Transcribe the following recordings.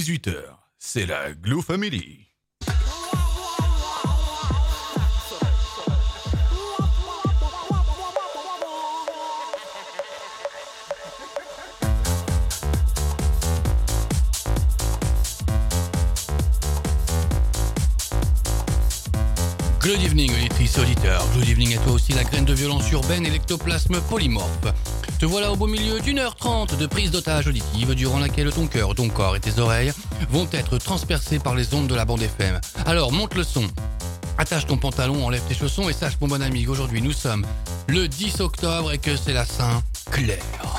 18h, c'est la Glue Family. Good evening, auditrice, auditeur. Good evening à toi aussi, la graine de violence urbaine et l'ectoplasme polymorphe. Te voilà au beau milieu d'1h30 de prise d'otage auditive durant laquelle ton cœur, ton corps et tes oreilles vont être transpercés par les ondes de la bande FM. Alors monte le son, attache ton pantalon, enlève tes chaussons et sache mon bon ami qu'aujourd'hui nous sommes le 10 octobre et que c'est la Saint-Clair.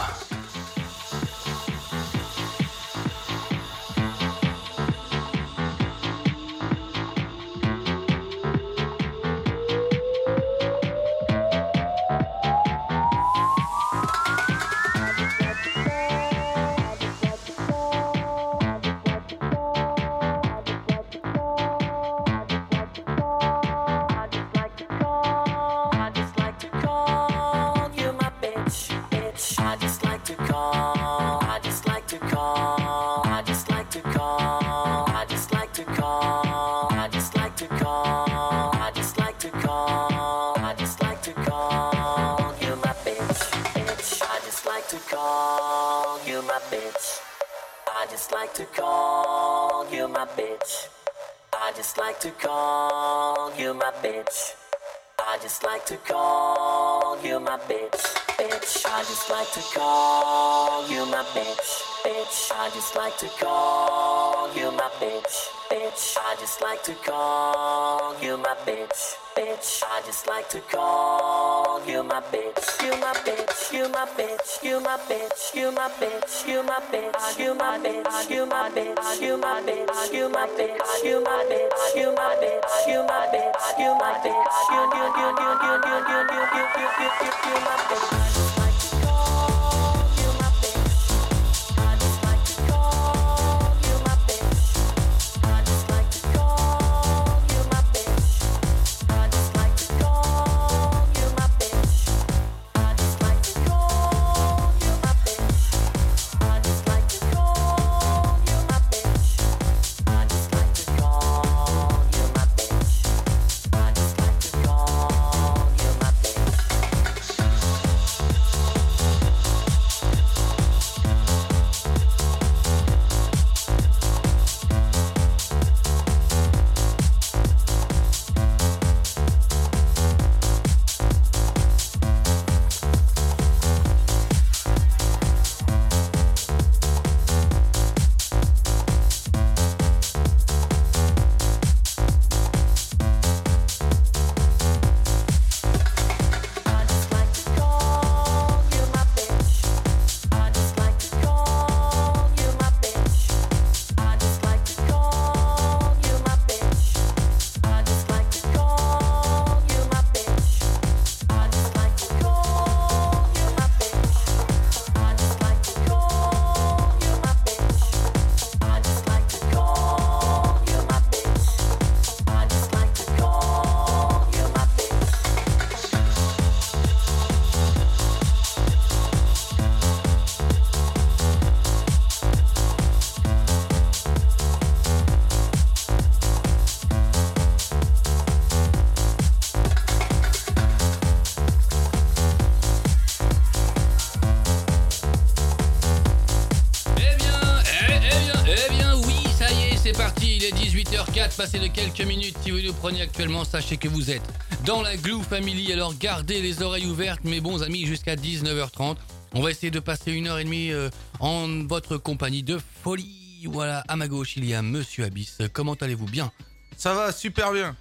Passé de quelques minutes, si vous nous prenez actuellement, sachez que vous êtes dans la Glue Family, alors gardez les oreilles ouvertes mes bons amis jusqu'à 19h30. On va essayer de passer 1h30 en votre compagnie de folie. Voilà, à ma gauche il y a Monsieur Abyss. Comment allez-vous? Bien? Ça va super bien.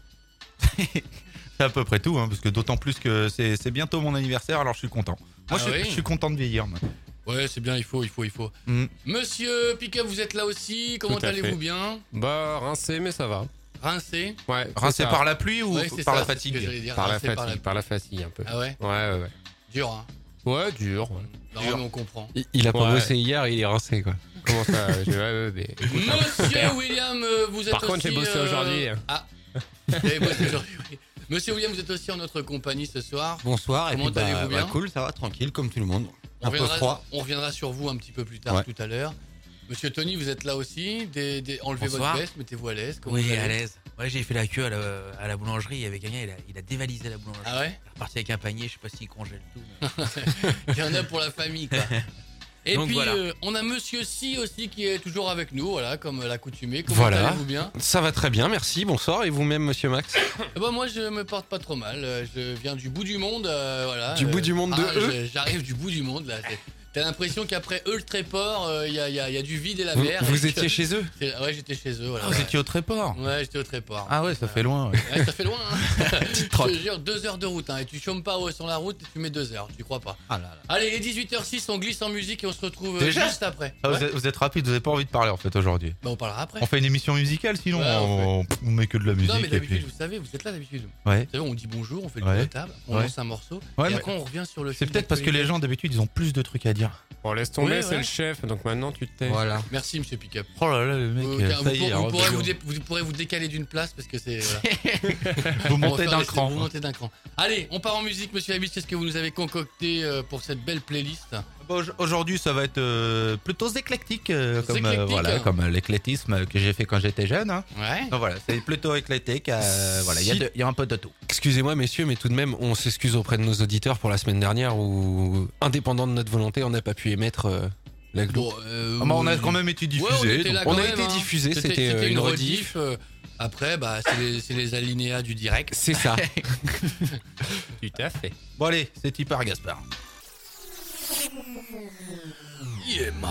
C'est à peu près tout, hein, parce que d'autant plus que c'est bientôt mon anniversaire, alors je suis content. Moi je suis content de vieillir. Moi. Ouais, c'est bien, il faut. Monsieur Pick-up, vous êtes là aussi, comment allez-vous? Bien? Bah, rincé, mais ça va. Rincé? Ouais. Rincé par la pluie ou par la fatigue? Par la fatigue un peu. Ah ouais? Ouais. Dur, hein? Ouais, dur. Non, mais on comprend. Il a pas bossé hier, il est rincé, quoi. Comment ça? Monsieur William, vous êtes Par contre, j'ai bossé aujourd'hui. Ah, vous avez bossé aujourd'hui, oui. Monsieur William, vous êtes aussi en notre compagnie ce soir. Bonsoir. Comment allez-vous bien? Cool, ça va, tranquille, comme tout le monde. Un peu froid. On reviendra sur vous un petit peu plus tard tout à l'heure. Monsieur Tony, vous êtes là aussi. Enlevez Bonsoir. votre veste, mettez-vous à l'aise. Oui, à l'aise. Ouais, j'ai fait la queue à la boulangerie. Il y avait quelqu'un, il a dévalisé la boulangerie. Ah ouais. Il est reparti avec un panier, je sais pas s'il congèle tout. Mais... Il y en a pour la famille, quoi. Et donc, puis, voilà. On a Monsieur Si aussi qui est toujours avec nous, voilà, comme l'accoutumée. Comment Voilà. allez-vous bien? Ça va très bien, merci. Bonsoir. Et vous-même, monsieur Max? Moi, je me porte pas trop mal. Je viens du bout du monde, voilà. Du bout du monde de eux? J'arrive du bout du monde, là. T'as l'impression qu'après eux, le Tréport, il y a du vide et la mer. Vous étiez chez eux? Ouais, j'étais chez eux. Voilà, Vous étiez au Tréport? Ouais, j'étais au Tréport. Ah ouais, ça fait loin. Ouais. Ouais, ça fait loin. Hein. trotte. Je te jure, 2 heures de route. Hein, et tu chômes pas sur la route et tu mets 2 heures. Tu crois pas? Ah là là. Allez, il est 18h06, on glisse en musique et on se retrouve Déjà juste après. Ah, Ouais. vous êtes rapide, vous avez pas envie de parler en fait aujourd'hui. Bah, on parlera après. On fait une émission musicale sinon Ouais, on met que de la musique. Non, mais et d'habitude, puis... vous savez, vous êtes là d'habitude. Ouais. Vous savez, on dit bonjour, on fait le Ouais. tour de table, on Ouais. lance un morceau, Ouais, et mais après on revient sur le c'est fil peut-être parce que d'actualité. les gens d'habitude ils ont plus de trucs à dire. Bon, laisse tomber, Ouais, c'est ouais. le chef, donc maintenant tu te tais. Voilà. Merci, monsieur Pickup. Oh là là, le mec, ça y est. Vous pourrez rebelle. vous pourrez vous décaler d'une place parce que c'est. Vous On va montez faire d'un les- cran. Vous montez d'un cran. Allez, on part en musique, monsieur Habis. Qu'est-ce que vous nous avez concocté pour cette belle playlist? Bon, aujourd'hui, ça va être plutôt éclectique, comme Éclectique, voilà, hein. comme l'éclectisme que j'ai fait quand j'étais jeune. Hein. Ouais. Donc voilà, c'est plutôt éclectique. Voilà, il y a un peu de tout. Excusez-moi, messieurs, mais tout de même, on s'excuse auprès de nos auditeurs pour la semaine dernière où, indépendant de notre volonté, on n'a pas pu émettre la glo. Bon, Ah, bah, on a quand même été diffusé. Ouais, on était donc- là on quand a même, été hein. diffusé, c'était une une rediff. Après, bah, c'est les alinéas du direct. C'est ça. Tout à fait. Bon allez, c'est Hyper Gaspard. Yeah, man.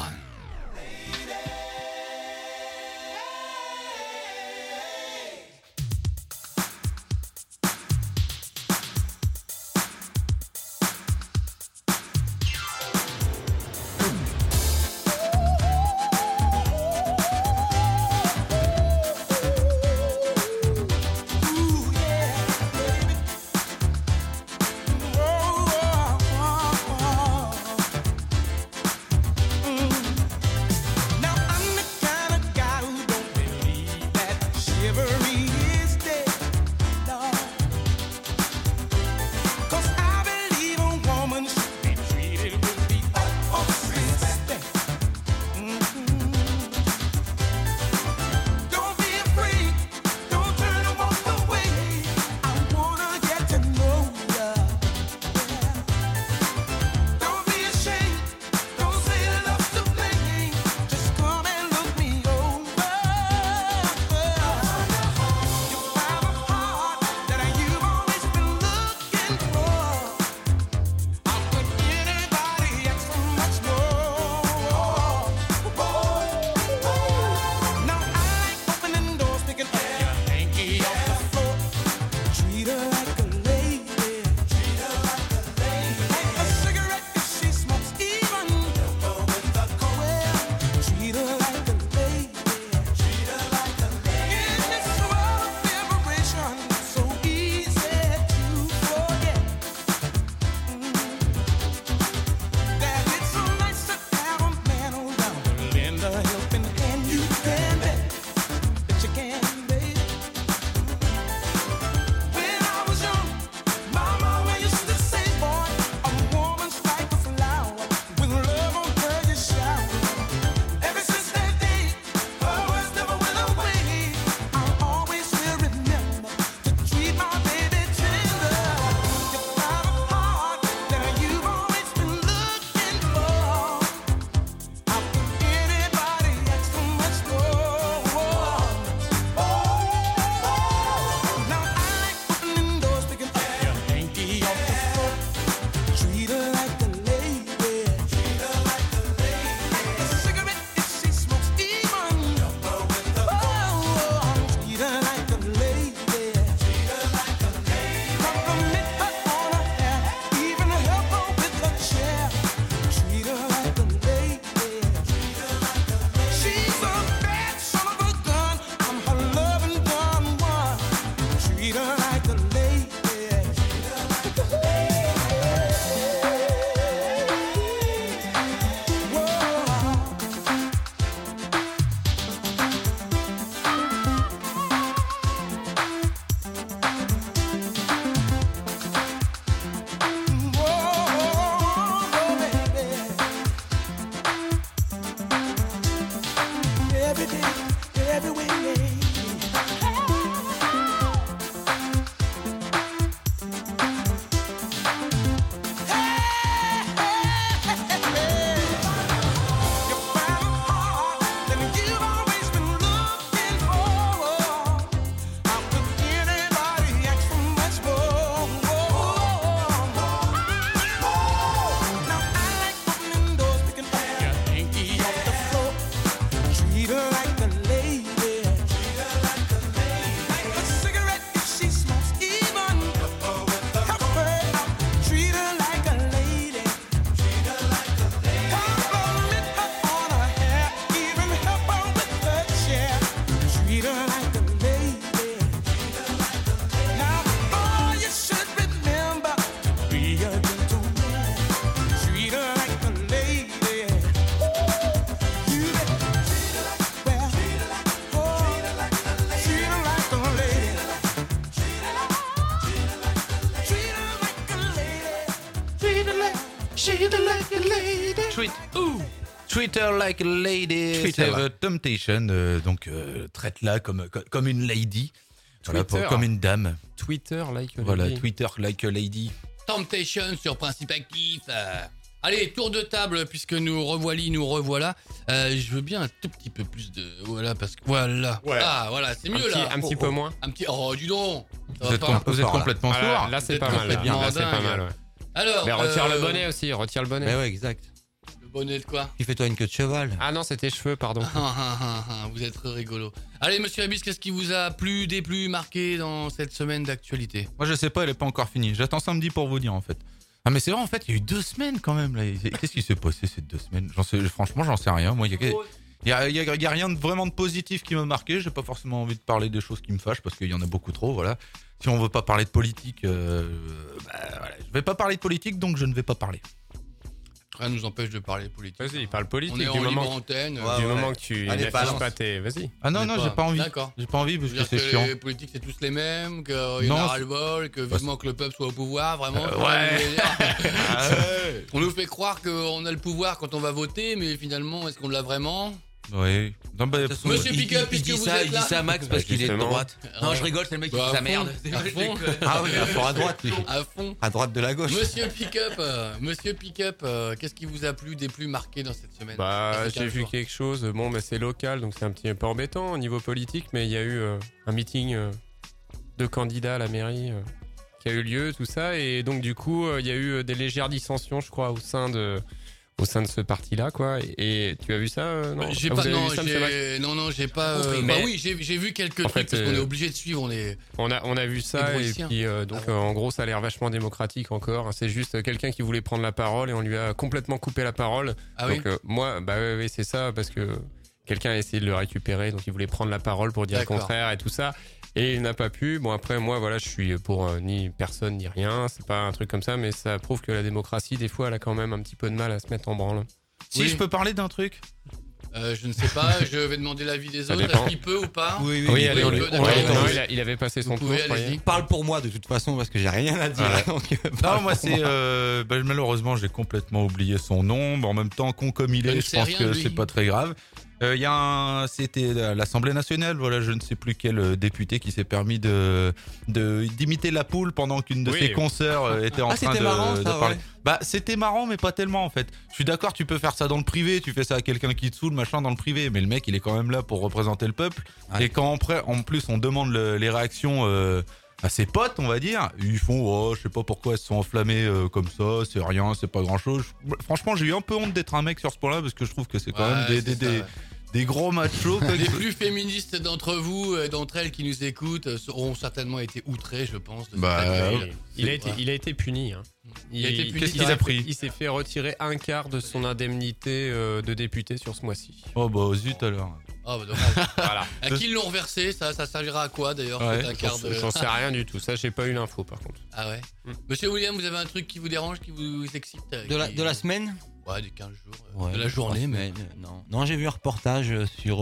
Treat her like a lady. C'est Temptation. Donc, traite-la comme une lady. Voilà, comme une dame. Twitter like a lady. Voilà, Twitter like a lady. Temptation sur Principe Actif. Allez, tour de table, puisque nous revoilà. Je veux bien un tout petit peu plus de... Voilà, parce que... Voilà. Ouais. Ah, voilà, c'est mieux, là. Un petit peu moins. Un petit... Oh, dis donc. Vous êtes complètement sourd. Là, c'est pas mal. Là, c'est pas mal, ouais. Alors... Mais retire le bonnet aussi, retire le bonnet. Mais ouais, exact. Le bonnet de quoi? Qui fais-toi une queue de cheval. Ah non, c'était cheveux, pardon. Vous êtes très rigolo. Allez, monsieur Abyss, qu'est-ce qui vous a plu, déplu, marqué dans cette semaine d'actualité? Moi, je sais pas, elle est pas encore finie. J'attends samedi pour vous dire, en fait. Ah, mais c'est vrai, en fait, il y a eu 2 semaines quand même, là. Qu'est-ce qui s'est passé ces 2 semaines? Franchement, j'en sais rien. Moi, il y a rien de vraiment de positif qui m'a marqué. J'ai pas forcément envie de parler des choses qui me fâchent parce qu'il y en a beaucoup trop, voilà. Si on veut pas parler de politique, voilà. Je vais pas parler de politique, donc je ne vais pas parler. Rien nous empêche de parler politique. Vas-y, parle politique. On est en libre antenne. Du moment que tu n'affiches pas tes... Vas-y. Ah non, j'ai pas envie. D'accord. J'ai pas envie parce que c'est que chiant. les politiques, c'est tous les mêmes, qu'il y en a ras-le-bol, que vivement que le peuple soit au pouvoir, vraiment. Ouais. On nous fait croire qu'on a le pouvoir quand on va voter, mais finalement, est-ce qu'on l'a vraiment? Oui. Non, bah, Monsieur Pickup, puisque vous êtes là. Il dit ça à Max parce qu'il est de droite. Non, je rigole, c'est le mec qui dit sa merde. Ah oui, à fond à droite, lui. À fond. À droite de la gauche. Monsieur Pickup, qu'est-ce qui vous a plu, déplu, marqué dans cette semaine? J'ai vu quelque chose. Bon, c'est local, donc c'est un petit peu embêtant au niveau politique, mais il y a eu un meeting de candidats à la mairie qui a eu lieu, tout ça, et donc du coup, il y a eu des légères dissensions, je crois, au sein de ce parti-là, quoi. Et tu as vu ça? Non, j'ai vous pas. avez Non, vu ça, monsieur Max j'ai pas. Oui, j'ai vu quelques trucs parce qu'on est obligé de suivre. On a vu ça et puis en gros, ça a l'air vachement démocratique encore. C'est juste quelqu'un qui voulait prendre la parole et on lui a complètement coupé la parole. Ah donc moi, oui, c'est ça parce que quelqu'un a essayé de le récupérer, donc il voulait prendre la parole pour dire le contraire et tout ça. Et il n'a pas pu. Bon, après, moi, voilà, je suis pour ni personne ni rien. C'est pas un truc comme ça, mais ça prouve que la démocratie, des fois, elle a quand même un petit peu de mal à se mettre en branle. Si je peux parler d'un truc. Je ne sais pas, je vais demander l'avis des autres. Est-ce qu'il peut ou pas? Oui, allez, il avait passé son tour. Parle pour moi de toute façon parce que j'ai rien à dire. Non, moi c'est malheureusement j'ai complètement oublié son nom. En même temps, con comme il est, je pense que c'est pas très grave. C'était à l'Assemblée nationale, voilà, je ne sais plus quel député qui s'est permis d'imiter la poule pendant qu'une de ses consoeurs était en train de parler. Ouais. Bah, c'était marrant, mais pas tellement en fait. Je suis d'accord, tu peux faire ça dans le privé, tu fais ça à quelqu'un qui te saoule, machin, dans le privé, mais le mec, il est quand même là pour représenter le peuple. Ouais. Et quand en plus on demande les réactions à ses potes, on va dire, ils font je sais pas pourquoi elles se sont enflammées comme ça, c'est rien, c'est pas grand chose. Franchement, j'ai eu un peu honte d'être un mec sur ce point-là parce que je trouve que c'est quand même des gros machos. Les plus féministes d'entre vous, d'entre elles qui nous écoutent, auront certainement été outrés, je pense. Il a été puni. Hein. Qu'est-ce qu'il a pris? Il s'est fait retirer un quart de son indemnité de député sur ce mois-ci. Oh bah zut alors. Oh bah dommage. Voilà. À qui l'ont reversé? Ça servira à quoi d'ailleurs? J'en sais rien du tout. Ça, j'ai pas eu l'info par contre. Ah ouais. Monsieur William, vous avez un truc qui vous dérange, qui vous excite? De la semaine? Ouais, des 15 jours. De la journée, mais. Non, j'ai vu un reportage sur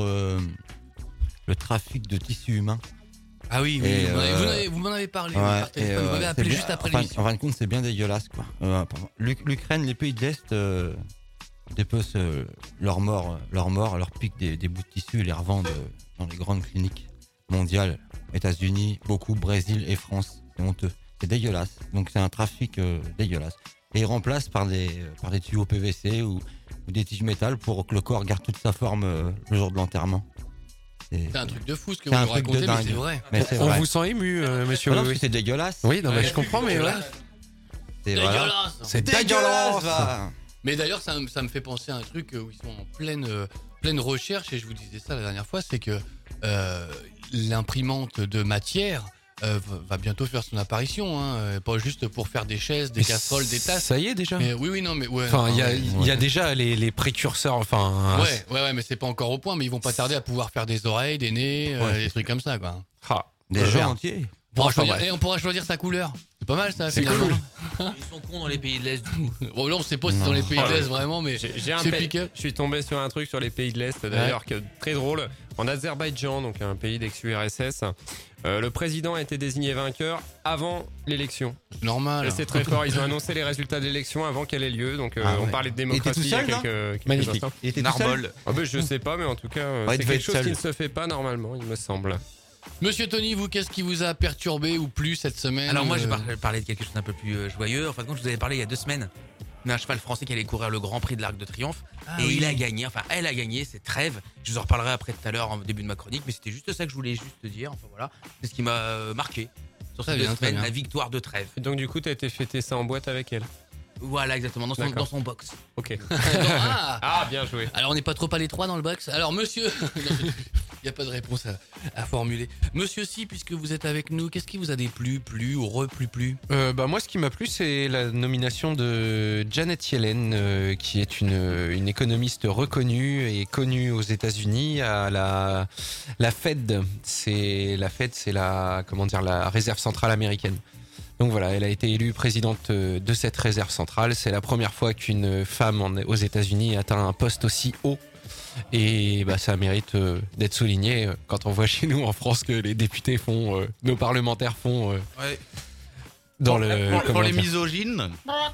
le trafic de tissus humains. Ah oui, vous m'en avez parlé. Vous m'avez appelé juste après l'émission. En fin de compte, c'est bien dégueulasse, quoi. L'Ukraine, les pays de l'Est déposent leurs morts, leur piquent des bouts de tissu et les revendent dans les grandes cliniques mondiales, États-Unis, beaucoup, Brésil et France. C'est honteux. C'est dégueulasse. Donc c'est un trafic dégueulasse. Et ils remplacent par des tuyaux PVC ou des tiges métal pour que le corps garde toute sa forme le jour de l'enterrement. C'est un truc de fou ce que vous nous racontez, mais c'est vrai. On vous sent ému, monsieur. Non, c'est dégueulasse. Oui, non, mais je comprends, mais c'est dégueulasse. C'est dégueulasse. Mais d'ailleurs, ça me fait penser à un truc où ils sont en pleine recherche, et je vous disais ça la dernière fois, c'est que l'imprimante de matière va bientôt faire son apparition, hein, pas juste pour faire des chaises, des casseroles, des tasses. Ça y est déjà. Mais oui, non, mais ouais. Enfin, il y a déjà les précurseurs. Enfin. Ouais, mais c'est pas encore au point. Mais ils vont pas tarder à pouvoir faire des oreilles, des nez, des trucs comme ça, quoi. Des gens entiers. On pourra choisir sa couleur. C'est pas mal ça. C'est cool. Ils sont cons dans les pays de l'Est. Bon, là, on sait pas si c'est dans les pays de l'Est vraiment, mais je suis tombé sur un truc sur les pays de l'Est d'ailleurs qui est très drôle. en Azerbaïdjan, donc un pays d'ex-URSS. Le président a été désigné vainqueur avant l'élection. Normal. Et c'est très fort. Ils ont annoncé les résultats de l'élection avant qu'elle ait lieu. Donc on parlait de démocratie il y a quelques instants. Il était Narbol. Je sais pas, mais en tout cas, c'est quelque chose qui ne se fait pas normalement, il me semble. Monsieur Tony, vous, qu'est-ce qui vous a perturbé ou plu cette semaine? Alors moi, je vais parler de quelque chose d'un peu plus joyeux. En fin de compte, je vous avais parlé il y a 2 semaines d'un cheval français qui allait courir le Grand Prix de l'Arc de Triomphe. Il a gagné, enfin elle a gagné, c'est Trèves. Je vous en reparlerai après tout à l'heure, en début de ma chronique, mais c'était juste ça que je voulais juste dire. Enfin voilà, c'est ce qui m'a marqué sur ces 2 semaines, la victoire de Trèves. Et donc du coup, t'as été fêter ça en boîte avec elle? Voilà, exactement, dans son box. Ok. Bien joué. Alors on n'est pas trop à l'étroit dans le box. Alors monsieur, il n'y a pas de réponse à formuler. Monsieur Si, puisque vous êtes avec nous, qu'est-ce qui vous a déplu, plu ou replu? Moi, ce qui m'a plu, c'est la nomination de Janet Yellen, qui est une économiste reconnue et connue aux États-Unis à la Fed. La Fed, c'est la réserve centrale américaine. Donc voilà, elle a été élue présidente de cette réserve centrale. C'est la première fois qu'une femme aux États-Unis atteint un poste aussi haut. Et ça mérite d'être souligné quand on voit chez nous en France que les députés font, nos parlementaires font dans pour les misogynes.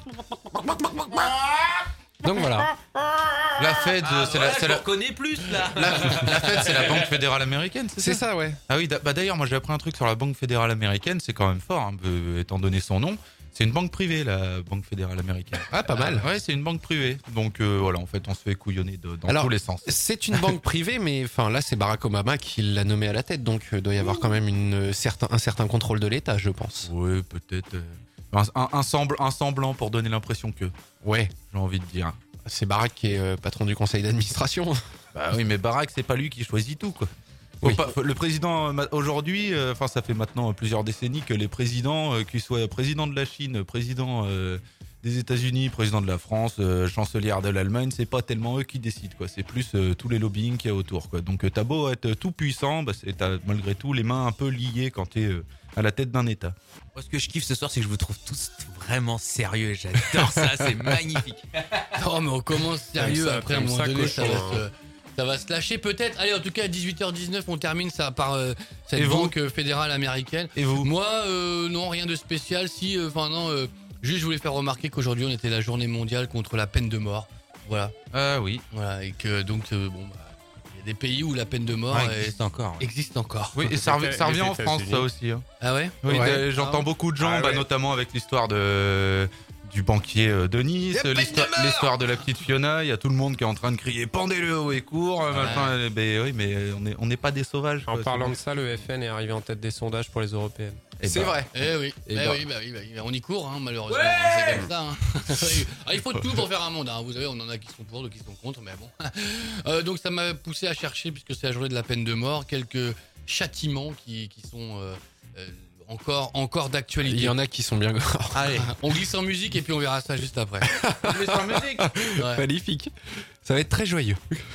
Donc voilà. La Fed, je reconnais plus là. La Fed, c'est la Banque fédérale américaine, c'est ça, ouais. Ah oui, d'ailleurs, moi j'ai appris un truc sur la Banque fédérale américaine, c'est quand même fort, étant donné son nom. C'est une banque privée, la Banque fédérale américaine. Ah, pas mal. Ouais, c'est une banque privée. Donc voilà, en fait, on se fait couillonner dans tous les sens. C'est une banque privée, mais là, c'est Barack Obama qui l'a nommé à la tête, donc il doit y avoir quand même un certain contrôle de l'État, je pense. Oui, peut-être. Un semblant pour donner l'impression que. Ouais. J'ai envie de dire. C'est Barack qui est patron du conseil d'administration. Bah oui, mais Barack, c'est pas lui qui choisit tout, quoi. Oui. Le président, aujourd'hui, ça fait maintenant plusieurs décennies que les présidents, qu'ils soient président de la Chine, président des États-Unis, président de la France, chancelière de l'Allemagne, c'est pas tellement eux qui décident, quoi. C'est plus tous les lobbying qu'il y a autour, quoi. Donc t'as beau être tout puissant, t'as malgré tout les mains un peu liées quand t'es à la tête d'un État. Moi, ce que je kiffe ce soir, c'est que je vous trouve tous vraiment sérieux. J'adore ça, c'est magnifique. Non, mais on commence sérieux après, à un moment donné, ça va se lâcher peut-être. Allez, en tout cas, à 18h19, on termine ça par cette banque fédérale américaine. Et vous? Moi, non, rien de spécial. Juste, je voulais faire remarquer qu'aujourd'hui, on était la journée mondiale contre la peine de mort. Voilà. Ah oui. Voilà, et que donc, il y a des pays où la peine de mort existe encore. Oui, et ça revient en France, ça aussi. Hein. Ah ouais? Oui, j'entends beaucoup de gens, notamment avec l'histoire du banquier de Nice, l'histoire de la petite Fiona, il y a tout le monde qui est en train de crier pendez-le haut et court, oui, mais on n'est pas des sauvages. En parlant de ça, le FN est arrivé en tête des sondages pour les européennes. C'est vrai. Oui, on y court, malheureusement. C'est comme ça. Il faut tout pour faire un monde. Vous savez, on en a qui sont pour, d'autres qui sont contre, mais bon. Donc ça m'a poussé à chercher, puisque c'est la journée de la peine de mort, quelques châtiments qui sont encore d'actualité. Il y en a qui sont bien gore. Allez, on glisse en musique et puis on verra ça juste après. On glisse en musique. Ouais. Magnifique. Ça va être très joyeux.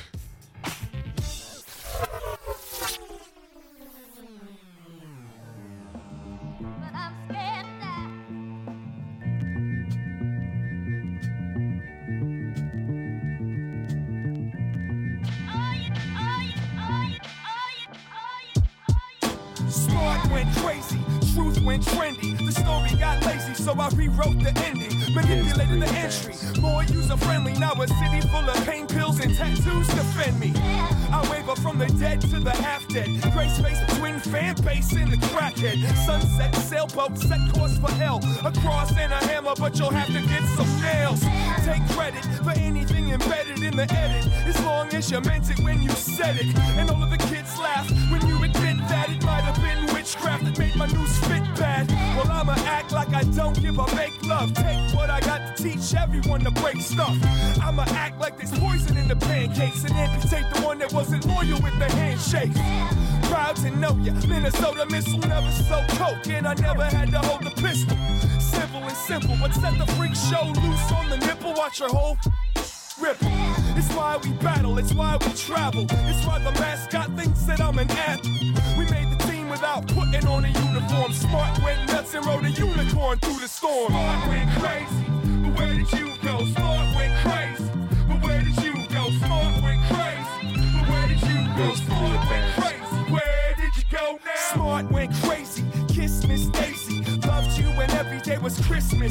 Smart went crazy, truth went trendy. The story got lazy, so I rewrote the ending. Manipulated the entry, more user-friendly. Now a city full of pain pills and tattoos defend me. I waver from the dead to the half-dead. Gray space between fan base and the crackhead. Sunset, sailboat, set course for hell. A cross and a hammer, but you'll have to get some nails. Take credit for anything embedded in the edit, as long as you meant it when you said it. And all of the kids laugh when you admit that it might have been witchcraft that made my news fit bad. Well, I'ma act like I don't give a make love. Take what I got to teach everyone to break stuff. I'ma act like there's poison in the pancakes and amputate the one that wasn't loyal with the handshake. Proud to know ya, Minnesota missile never sold coke, and I never had to hold the pistol. Civil and simple, but set the freak show loose on the nipple. Watch your whole ripple. It's why we battle, it's why we travel. It's why the mascot thinks that I'm an athlete. We made the team without putting on a uniform. Smart went nuts and rode a unicorn through the storm. Smart went crazy, but where did you go? Smart went crazy, but where did you go? Smart went crazy, but where did you go? Smart went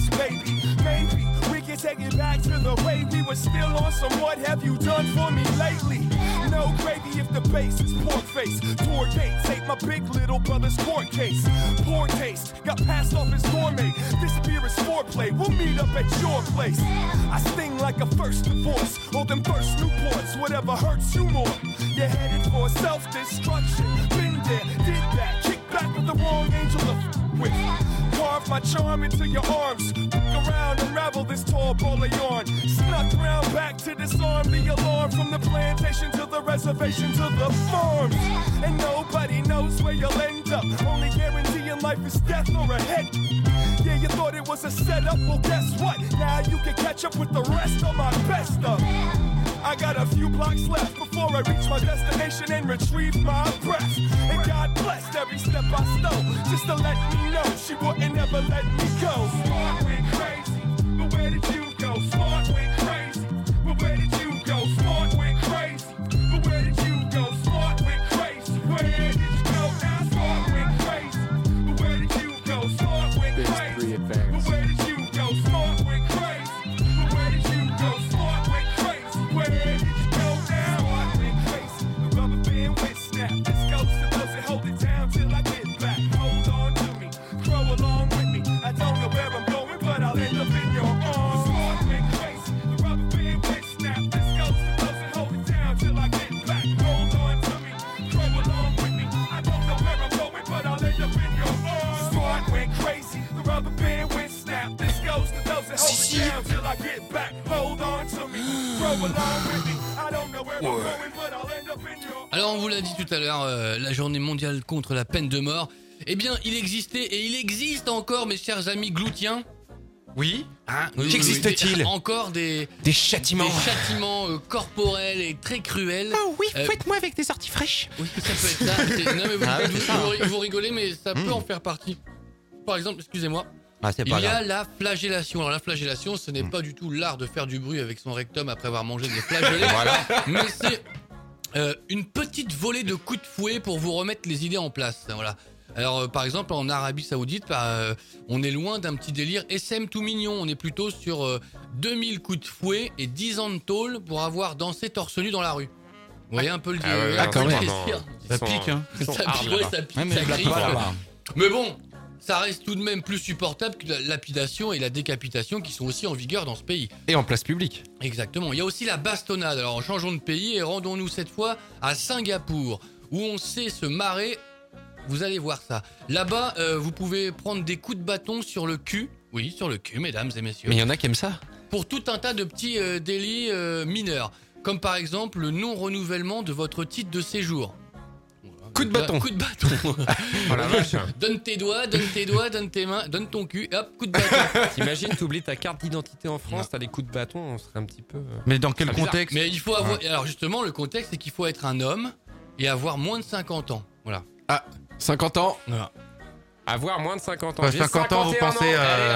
face, baby. Maybe we can take it back to the way we were still on some what have you done for me lately? No gravy if the base is pork face. Tour dates, ain't my big little brother's court case. Poor taste, got passed off as gourmet. This beer is foreplay, we'll meet up at your place. I sting like a first divorce, or them first Newports, whatever hurts you more. You're headed for self-destruction. Been there, did that, kick back with the wrong angel to with. Carve my charm into your arms. Look around, unravel this tall ball of yarn. Snuck round back to disarm the alarm. From the plantation to the reservation to the farms. And nobody knows where you'll end up. Only guarantee in life is death or a head. Yeah, you thought it was a setup, well guess what? Now you can catch up with the rest of my best stuff. I got a few blocks left before I reach my destination and retrieve my breath. And God blessed every step I stole, just to let me know she wouldn't ever let me go. Smart went crazy, but where did you go? Smart went crazy, but where did you go? Smart went crazy, but where did you go? Smart went crazy, where did you go? Now smart went crazy, but where did you go? Smart went crazy, but where did you go? Smart went crazy, but where did you go? Smart went crazy, where did you go now? Smart went crazy, the rubber band went snap. This goes to those that hold it down till I get back. Hold on to me, grow along with me. I don't know where I'm going, but I'll end up in your arms. Smart went crazy, the rubber band went snap. This goes to those that hold it down till I get back. Hold on to me, grow along with me. I don't know where I'm going, but I'll end up in your arms. Smart went crazy, the rubber band went snap. This goes to those that hold it down till I get back. Hold on to me, grow along with me. I don't know where I'm going, but I'll end up in your arms. Alors on vous l'a dit tout à l'heure, la journée mondiale contre la peine de mort, eh bien il existait et il existe encore, mes chers amis gloutiens. Oui. Hein, Qu'existe-t-il? Encore des châtiments. Des châtiments corporels et très cruels. Oh oui, fouette-moi avec des orties fraîches. Oui, ça peut être ça. Non mais vous rigolez, mais ça peut en faire partie. Par exemple, excusez-moi. Il y a la flagellation. Alors la flagellation, ce n'est pas du tout l'art de faire du bruit avec son rectum après avoir mangé des flagellés. Mais c'est une petite volée de coups de fouet pour vous remettre les idées en place. Voilà. Alors par exemple en Arabie Saoudite, on est loin d'un petit délire SM tout mignon. On est plutôt sur 2000 coups de fouet et 10 ans de tôle pour avoir dansé torse nu dans la rue. Vous voyez un peu le quand même. Ça pique, hein. Ça pique, ça griffe. Mais bon, ça reste tout de même plus supportable que la lapidation et la décapitation qui sont aussi en vigueur dans ce pays. Et en place publique. Exactement. Il y a aussi la bastonnade. Alors changeons de pays et rendons-nous cette fois à Singapour, où on sait se marrer. Vous allez voir ça. Là-bas, vous pouvez prendre des coups de bâton sur le cul. Oui, sur le cul, mesdames et messieurs. Mais il y en a qui aiment ça. Pour tout un tas de petits délits mineurs. Comme par exemple le non-renouvellement de votre titre de séjour. Coup de bâton. Coup de bâton. Oh la vache. Donne tes doigts, donne tes mains, donne ton cul, et hop, coup de bâton. T'imagines, t'oublies ta carte d'identité en France, t'as des coups de bâton, on serait un petit peu... Mais dans quel contexte? Mais il faut avoir... Alors justement, le contexte, c'est qu'il faut être un homme et avoir moins de 50 ans. Voilà. Ah, 50 ans. Voilà. Avoir moins de 50 ans. Ouais, 50 ans, vous pensez...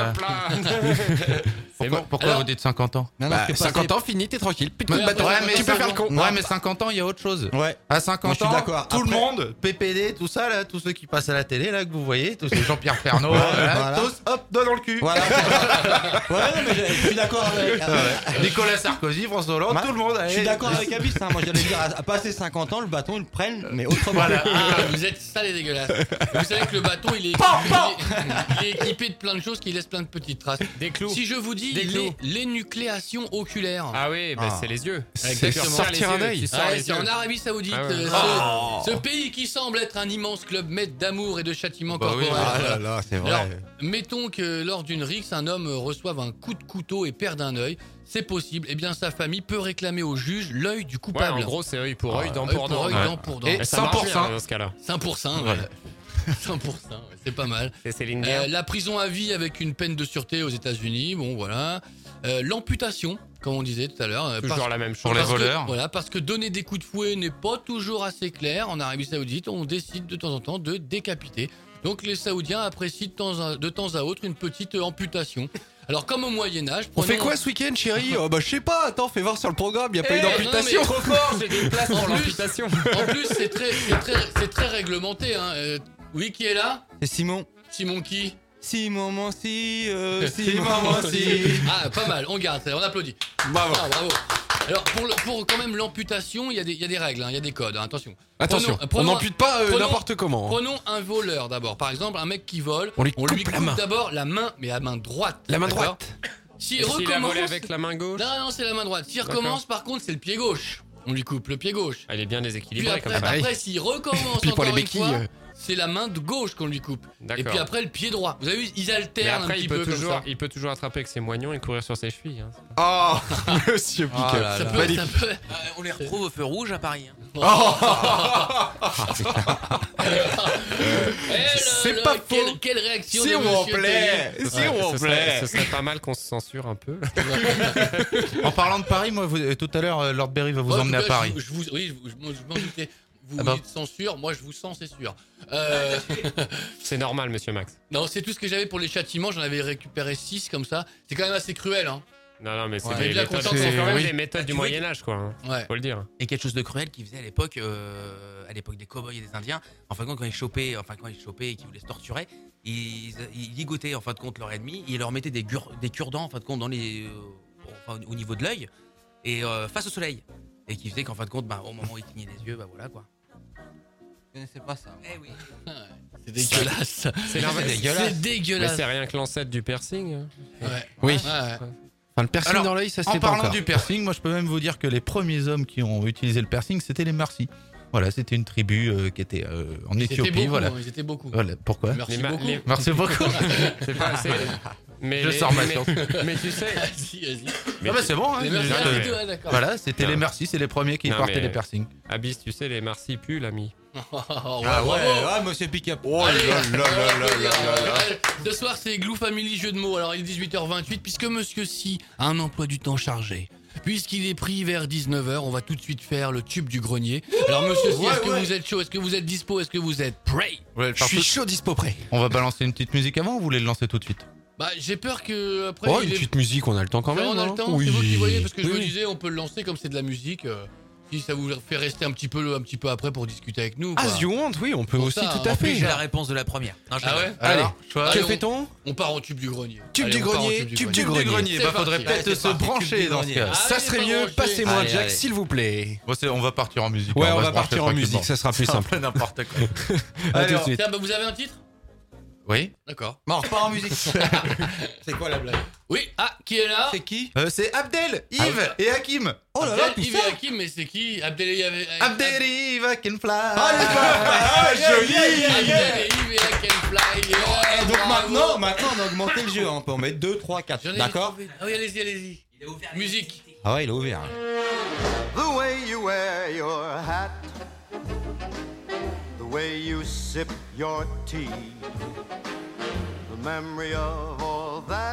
Pourquoi Alors, vous dites 50 ans? 50 ans, fini, t'es tranquille. Plus de coup de bâton. Ouais, mais tu peux faire le con. Ouais, mais 50 ans, il y a autre chose. Ouais. À 50 Moi, je suis ans, d'accord. tout le Après- monde, PPD, tout ça, là, tous ceux qui passent à la télé, là, que vous voyez, tous ces Jean-Pierre Fernaud, voilà. tous, hop, doigt dans le cul. Voilà. Ouais, non, mais je suis d'accord avec. Nicolas Sarkozy, François Hollande, Ouais. tout le monde. Je suis d'accord avec Abyss. Hein. Moi, j'allais dire, à passer 50 ans, le bâton, ils le prennent, mais autrement. Voilà. Ah, vous êtes sale et dégueulasse. Vous savez que le bâton, il est équipé de plein de choses qui laissent plein de petites traces. Des clous. Si je vous dis Des clous. l'énucléation oculaire. Ah oui, bah c'est les yeux. Exactement. Sortir un œil. Ah ouais, c'est en Arabie Saoudite, Ah ouais. ce pays qui semble être un immense club maître d'amour et de châtiment Bah oui. corporel. Ah là là, c'est vrai. Alors, mettons que lors d'une rixe, un homme reçoive un coup de couteau et perde un œil. C'est possible. Eh bien, sa famille peut réclamer au juge l'œil du Ouais, coupable. en gros, c'est œil pour œil, dent Œil pour dent. œil, Ouais. dent pour dent. Et Ça marche 100%. bien, dans ce cas-là. 5%, Ouais. ouais. 100%, ouais, c'est pas mal. C'est Céline Dion. La prison à vie avec une peine de sûreté aux États-Unis, bon voilà. L'amputation, comme on disait tout à l'heure. Toujours la même chose. Pour les Parce que- voleurs. Voilà, parce que donner des coups de fouet n'est pas toujours assez clair. En Arabie Saoudite, on décide de temps en temps de décapiter. Donc les Saoudiens apprécient de temps à autre une petite amputation. Alors comme au Moyen-Âge, On fait quoi ce week-end, chérie? Oh, bah, je sais pas. Attends, fais voir sur le programme. Y a pas eu non, d'amputation. mais- Trop fort, j'ai des places pour En plus- l'amputation. En plus, c'est très réglementé. Hein. Oui, qui est là? C'est Simon. Simon qui? Si maman si maman si. Ah, pas mal, on garde, on applaudit. Bravo. Ah, bravo. Alors pour quand même l'amputation, il y a des règles, il y a des codes, attention. Attention, on n'ampute pas n'importe comment. Prenons un voleur d'abord. Par exemple, un mec qui vole, on lui coupe d'abord la main, mais la main droite. La main droite. S'il a volé avec la main gauche. Non, c'est la main droite. S'il recommence, par contre, c'est le pied gauche. On lui coupe le pied gauche. Elle est bien déséquilibrée comme ça. Après, s'il recommence puis pour encore les une béquilles, fois, c'est la main de gauche qu'on lui coupe. D'accord. Et puis après, le pied droit. Vous avez vu, ils alternent après, un petit peu comme ça. il peut toujours attraper avec ses moignons et courir sur ses chevilles. Hein. Oh, Monsieur Piquet. Ça peut. On les retrouve au feu rouge à Paris. Hein. C'est pas faux. Quelle réaction Si de on monsieur plaît. Théier. Si on plaît. Ce serait pas mal qu'on se censure un peu. En parlant de Paris, moi, tout à l'heure, Lord Berry va vous emmener à Paris. Oui, je m'en doutais. Vous dites censure, moi je vous sens, c'est sûr. C'est normal, monsieur Max. Non, c'est tout ce que j'avais pour les châtiments, j'en avais récupéré 6 comme ça. C'est quand même assez cruel, hein. Non, mais c'est c'est quand même des méthodes du Moyen-Âge, quoi. Hein. Ouais. Faut le dire. Et quelque chose de cruel qu'ils faisaient à l'époque des cow-boys et des Indiens, en fin de compte, quand ils chopaient et qu'ils voulaient se torturer, ils ligotaient en fin de compte leur ennemi, et ils leur mettaient des cure-dents en fin de compte au niveau de l'œil et face au soleil. Et qui faisait qu'en fin de compte, au moment où ils clignaient les yeux, voilà quoi. Je connaissais pas ça. Eh oui. C'est dégueulasse. C'est dégueulasse. Mais c'est rien que l'ancêtre du piercing. Ouais. Oui. Ouais. Enfin, le piercing dans l'œil, ça c'était En pas parlant encore. du piercing, moi je peux même vous dire que les premiers hommes qui ont utilisé le piercing, c'était les Marsis. Voilà, c'était une tribu qui était en Éthiopie. Voilà. Ils étaient beaucoup. Voilà. Pourquoi? Merci beaucoup. Merci beaucoup. C'est pas. Mais Je sors ma science. Mais tu sais. Vas-y. C'est bon. Hein, Les merci d'accord. Voilà, c'était les Marsis, c'est les premiers qui portaient les piercings. Abyss, tu sais, les Marsis puent, l'ami. Monsieur Piquet. Oh Ce soir, c'est Glou Family jeu de mots. Alors, il est 18h28, puisque Monsieur Si a un emploi du temps chargé. Puisqu'il est pris vers 19h, on va tout de suite faire le tube du grenier. Alors, Monsieur Si, est-ce que vous êtes chaud? Est-ce que vous êtes dispo? Est-ce que vous êtes prêt? Je suis chaud, dispo, prêt. On va balancer une petite musique avant ou vous voulez le lancer tout de suite? J'ai peur que après. Une petite musique, on a le temps quand même. On a le hein. temps. Oui. C'est vous qui voyez, parce que je me disais, on peut le lancer comme c'est de la musique. Si ça vous fait rester un petit peu après pour discuter avec nous. As you want, oui, on peut Pour aussi ça, tout à en fait. J'ai la réponse de la première. Non, Ah ouais? Allez, Allez, que fait-on? On part en tube du grenier. Tube du grenier, tube du grenier. C'est Faudrait parti. peut-être se brancher dans ce cas. Ça serait mieux, passez-moi un Allez, jack allez. s'il vous plaît. Bon, on va partir en musique. Ouais, on se va partir en brancher musique, ça sera plus simple. N'importe quoi. À tout de suite. Tiens, vous avez un titre? Oui. D'accord. Bon, on repart en musique. C'est quoi la blague? Oui, qui est là? C'est qui? C'est Abdel, Yves et Hakim. Oh là là, Abdel, Yves et Hakim, mais c'est qui? Abdel et Yves. Abdel et Yves, I can fly. Abdel et Yves et Hakim Fly. Et donc maintenant, on a augmenté le jeu. On peut en mettre 2, 3, 4. D'accord? Ah oui, allez-y. Il a ouvert Musique. Ah ouais, il est ouvert. The way you wear your hat, the way you sip your tea, the memory of all that.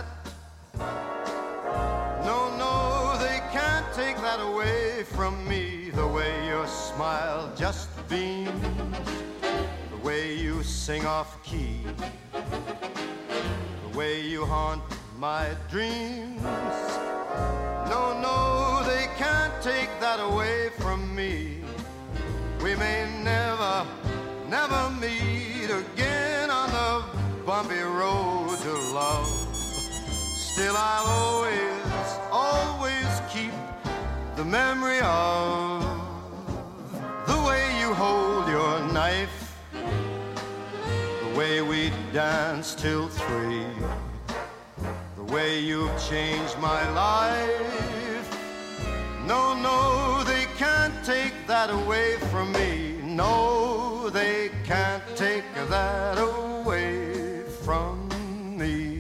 No, they can't take that away from me. The way your smile just beams, the way you sing off key, the way you haunt my dreams. No, they can't take that away from me. We may never meet again on the bumpy road to love. Still I'll always keep the memory of the way you hold your knife, the way we danced till 3, the way you've changed my life. No, they can't take that away from me. No, they can't take that away from me.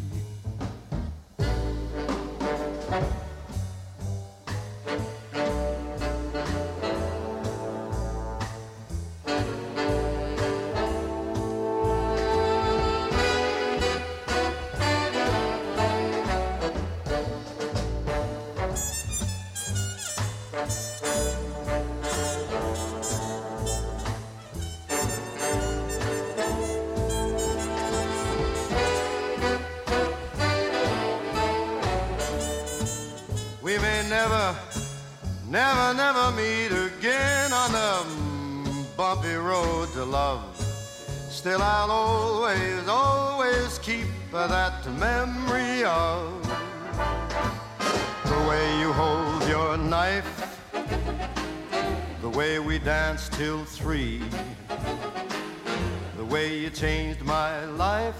We may never meet again on the bumpy road to love. Still I'll always, always keep that memory of the way you hold your knife, the way we danced till 3, the way you changed my life.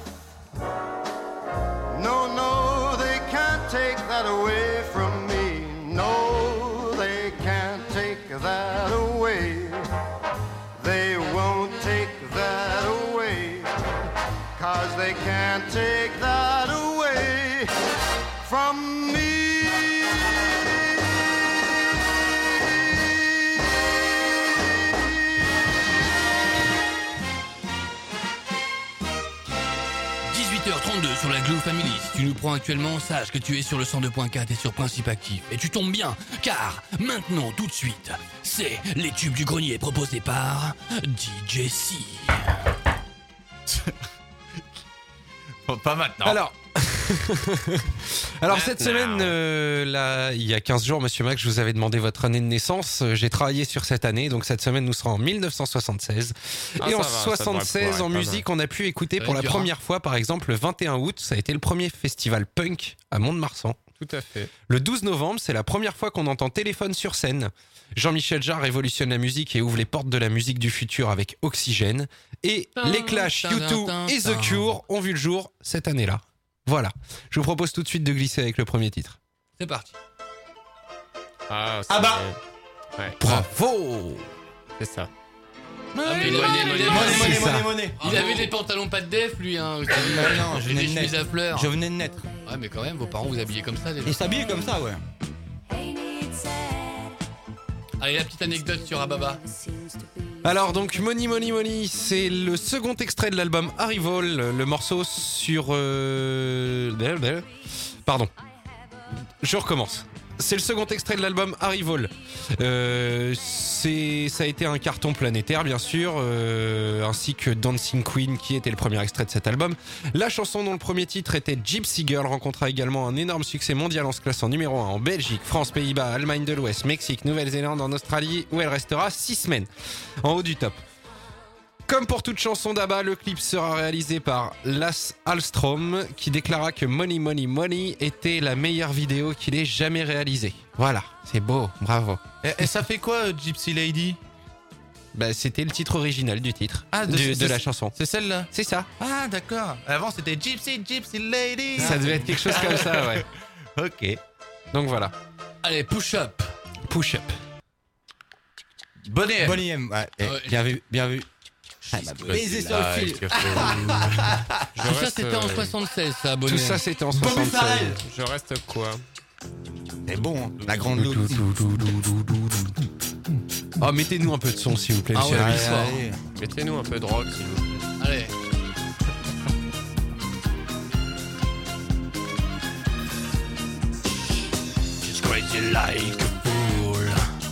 No, no, they can't take that away from me. No, they can't take that away. They won't take that away, 'cause they can't take that away from me. 18h32 sur la Glue Family. Si tu nous prends actuellement, sache que tu es sur le 102.4 et sur Principe Actif. Et tu tombes bien, car maintenant, tout de suite, c'est les tubes du grenier proposés par DJ C. Bon, pas maintenant. Alors cette semaine, là, il y a 15 jours, Monsieur Mac, je vous avais demandé votre année de naissance. J'ai travaillé sur cette année, donc cette semaine nous serons en 1976. Et en 76, en musique, on a pu écouter pour la première fois, par exemple, le 21 août, ça a été le premier festival punk à Mont-de-Marsan. Tout à fait. Le 12 novembre, c'est la première fois qu'on entend Téléphone sur scène. Jean-Michel Jarre révolutionne la musique et ouvre les portes de la musique du futur avec Oxygène. Et les Clash, U2 et The Cure ont vu le jour cette année-là. Voilà. Je vous propose tout de suite de glisser avec le premier titre. C'est parti. Ah bah ouais. Bravo. C'est ça. Il avait des pantalons pas de def, lui, hein. Non, je Et venais des de chemises naître. à fleurs. Je venais de naître. Ouais, mais quand même, vos parents vous habillaient comme ça déjà. Il s'habille comme ça, ouais. Allez, la petite anecdote sur Ababa. Alors donc Money Money Money, c'est le second extrait de l'album Arrival, le morceau sur... Pardon. Je recommence. C'est le second extrait de l'album Arrival. Ça a été un carton planétaire, bien sûr, ainsi que Dancing Queen, qui était le premier extrait de cet album. La chanson dont le premier titre était Gypsy Girl rencontra également un énorme succès mondial en se classant numéro 1 en Belgique, France, Pays-Bas, Allemagne de l'Ouest, Mexique, Nouvelle-Zélande, en Australie, où elle restera 6 semaines en haut du top. Comme pour toute chanson d'Abba, le clip sera réalisé par Lasse Hallström, qui déclara que Money Money Money était la meilleure vidéo qu'il ait jamais réalisée. Voilà, c'est beau, bravo. Et ça fait quoi, Gypsy Lady? Bah, c'était le titre original du titre, de la chanson. C'est celle-là? C'est ça. Ah, d'accord. Avant, c'était Gypsy Lady. Ça devait être quelque chose comme ça, ouais. Ok. Donc voilà. Allez, push up. Push up. Bonnet M. Bonnie M, ouais. Ouais. Bien vu, bien vu. Baiser sur le fil. Tout ça, c'était en 76, ça, Bonnet. Tout ça, c'était en 76. Je reste quoi? C'est bon, hein. La grande loupe. Oh, mettez-nous un peu de son, s'il vous plaît, Ah monsieur ouais, Harris. Allez. Mettez-nous un peu de rock, s'il vous plaît. Allez. Just crazy like a fool.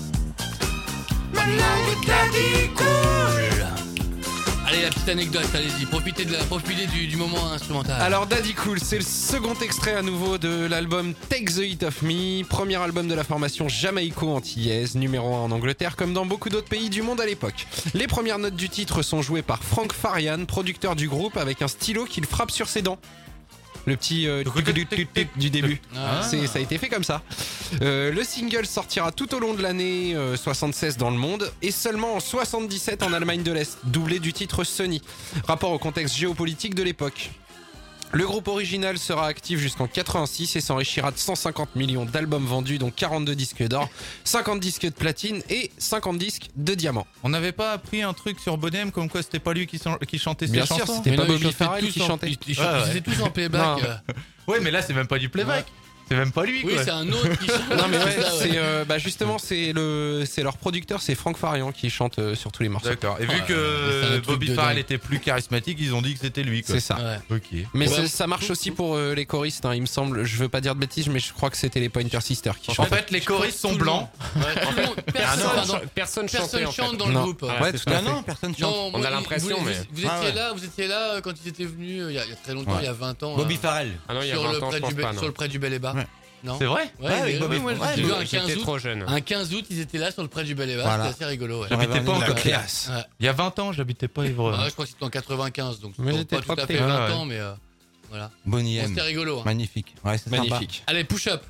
Allez, la petite anecdote, allez-y. Profitez du moment instrumental. Alors Daddy Cool, c'est le second extrait à nouveau de l'album Take the Heat Off Me, premier album de la formation jamaïco-antillaise, numéro 1 en Angleterre comme dans beaucoup d'autres pays du monde à l'époque. Les premières notes du titre sont jouées par Frank Farian, producteur du groupe, avec un stylo qu'il frappe sur ses dents. Le petit du début. Ah. Ça a été fait comme ça. Le single sortira tout au long de l'année 76 dans le monde et seulement en 77 en Allemagne de l'Est, doublé du titre Sunny, rapport au contexte géopolitique de l'époque. Le groupe original sera actif jusqu'en 86 et s'enrichira de 150 millions d'albums vendus, dont 42 disques d'or, 50 disques de platine et 50 disques de diamant. On n'avait pas appris un truc sur Bonnet M comme quoi c'était pas lui qui chantait ses Bien sûr, chansons? c'était Mais pas non, ils Bobby chantaient Farrell tous qui en- chantait. Ils faisaient tous en playback. Non. Ouais, mais là c'est même pas du playback. C'est même pas lui, Oui, quoi. c'est un autre qui chante. Non mais ouais, C'est ça, ouais. c'est justement c'est leur producteur, c'est Frank Farian qui chante sur tous les morceaux. D'accord. Et vu Ouais, c'est un que truc Bobby de Farrell dingue. était plus charismatique, ils ont dit que c'était lui, quoi. C'est ça. Ouais. Ok. Mais Ouais. ça marche aussi pour les choristes, hein, il me semble. Je veux pas dire de bêtises, mais je crois que c'était les Pointer Sisters qui En chantaient. fait, les choristes sont Tout le blancs. monde- Ouais, tout le monde- personne Personne chantait, en fait. chante dans le Non. groupe. Ouais, tout à Ah fait. non, personne chante. Non, On moi, a l'impression, vous, mais- vous étiez Ah ouais. là, quand ils étaient venus il y a très longtemps, Ouais. il y a 20 ans. Bobby hein, Farrell. Ah non, il y a sur 20 le ans, près je pense pas, non. sur le près du Bel et Bas. Ouais. Non. C'est vrai? Ouais, moi, j'ai vu un 15 J'étais août. trop jeune. Un 15 août, ils étaient là sur le près du Bel-Éva, Voilà. c'était assez rigolo. Ouais. J'habitais pas encore. classe. Ouais. Il y a 20 ans, j'habitais pas Évreux. Ah, je crois que c'était en 95, donc Mais c'est j'étais pas tout pas à fait petit. 20 Ouais, ans, mais voilà. Bon, Bonnie M. c'était rigolo. Hein. Magnifique. Ouais, c'est sympa. Magnifique. Allez, push-up.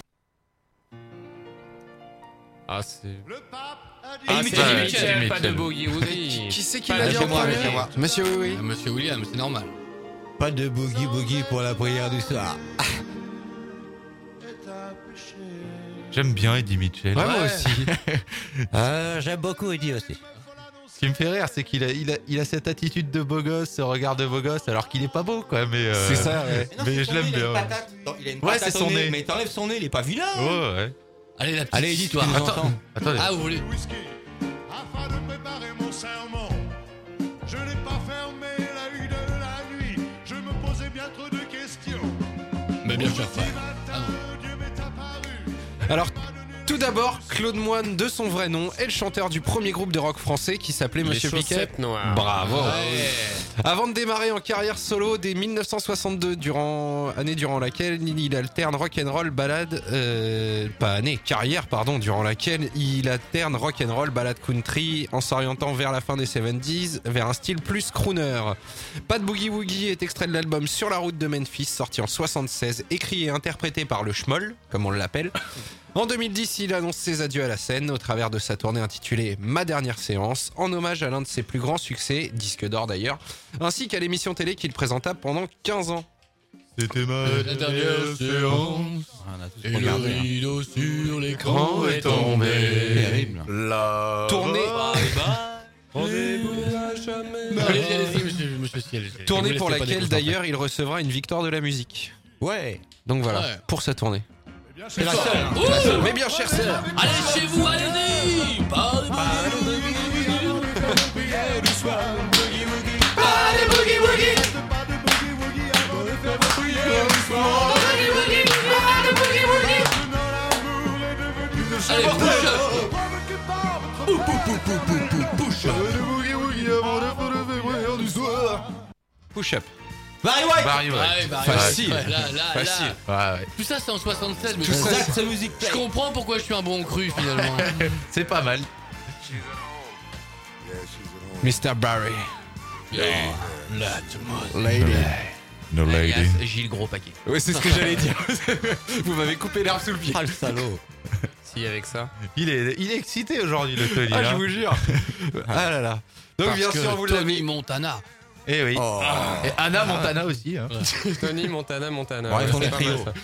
Ah, c'est. Ah, c'est c'est Mitchell, pas de Mitchell. Boogie Woogie. Qui c'est qui Pas l'a de dit en moi, premier c'est moi. Monsieur oui. Monsieur William, c'est normal. Pas de boogie pour la prière du soir. J'aime bien Eddie Mitchell. Ouais, moi aussi. J'aime beaucoup Eddie aussi. Ce qui me fait rire, c'est qu'il a cette attitude de beau gosse, ce regard de beau gosse, alors qu'il est pas beau, quoi. Mais C'est ça, ouais. Mais je l'aime bien. Il a une Ouais, patate c'est son au nez. Mais t'enlèves son nez, il est pas vilain. Ouais, ouais. Allez, la petite Allez, Eddie, tu histoire. nous entends. Attendez. Ah, vous voulez Whisky, afin de préparer mon serment. Je n'ai pas fermé l'œil de la nuit. Je me posais bien trop de questions. Mais bien sûr. Petit matin, Dieu m'est apparu. Alors, tout d'abord, Claude Moine, de son vrai nom, est le chanteur du premier groupe de rock français qui s'appelait Les Monsieur Piquet. chaussettes noires. Bravo. Ouais. Avant de démarrer en carrière solo dès 1962, année durant laquelle il alterne rock'n'roll, balade, durant laquelle il alterne rock'n'roll, balade country, en s'orientant vers la fin des 70s, vers un style plus crooner. Pas de Boogie Woogie est extrait de l'album Sur la route de Memphis, sorti en 76, écrit et interprété par le Schmoll, comme on l'appelle. En 2010, il annonce ses adieux à la scène au travers de sa tournée intitulée Ma dernière séance, en hommage à l'un de ses plus grands succès, disque d'or d'ailleurs, ainsi qu'à l'émission télé qu'il présenta pendant 15 ans. C'était ma La dernière séance. On a tous Et le regardé. hein. rideau sur l'écran est Terrible. La Tournée, Allez-y, monsieur Ciel. tournée Vous pour laissez pas laquelle déconcentrer. d'ailleurs il recevra une victoire de la musique. Ouais. Donc voilà, Ouais. pour sa tournée. C'est la seule. hein. Ouh, Mais bien cher sœur, allez chez vous, allez-y. Parlez boogie woogie. Allez, push-up. push-up. Barry White. Barry White. Ouais, bah, Facile. ouais, là, Facile. Ouais, ouais. Tout ça, c'est en 76, mais Tout ça, That's the music je play. comprends pourquoi je suis un bon cru finalement. C'est pas mal. Mr. Barry. Lady. No lady. Alias Gilles Gros Paquet. Ouais, c'est ce que j'allais dire. Vous m'avez coupé l'herbe sous le pied. Ah, le salaud. Si, avec ça. Il est excité aujourd'hui, le Tony. Ah, je hein. vous jure. Ah là là. Donc Parce bien que sûr, vous Tony l'avez. Montana. Eh oui. Oh. Et Anna Montana aussi. Hein. Tony Montana. Ouais, ils font c'est des pas mal, trios. ça.